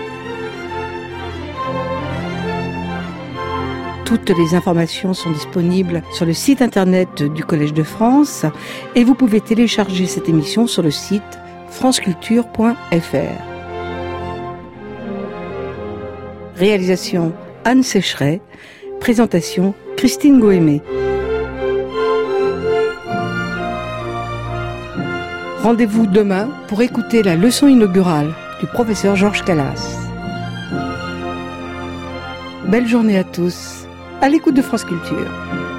Toutes les informations sont disponibles sur le site internet du Collège de France et vous pouvez télécharger cette émission sur le site franceculture.fr. Réalisation Anne Sécheret. Présentation Christine Goémé. Rendez-vous demain pour écouter la leçon inaugurale du professeur Georges Calas. Belle journée à tous, à l'écoute de France Culture.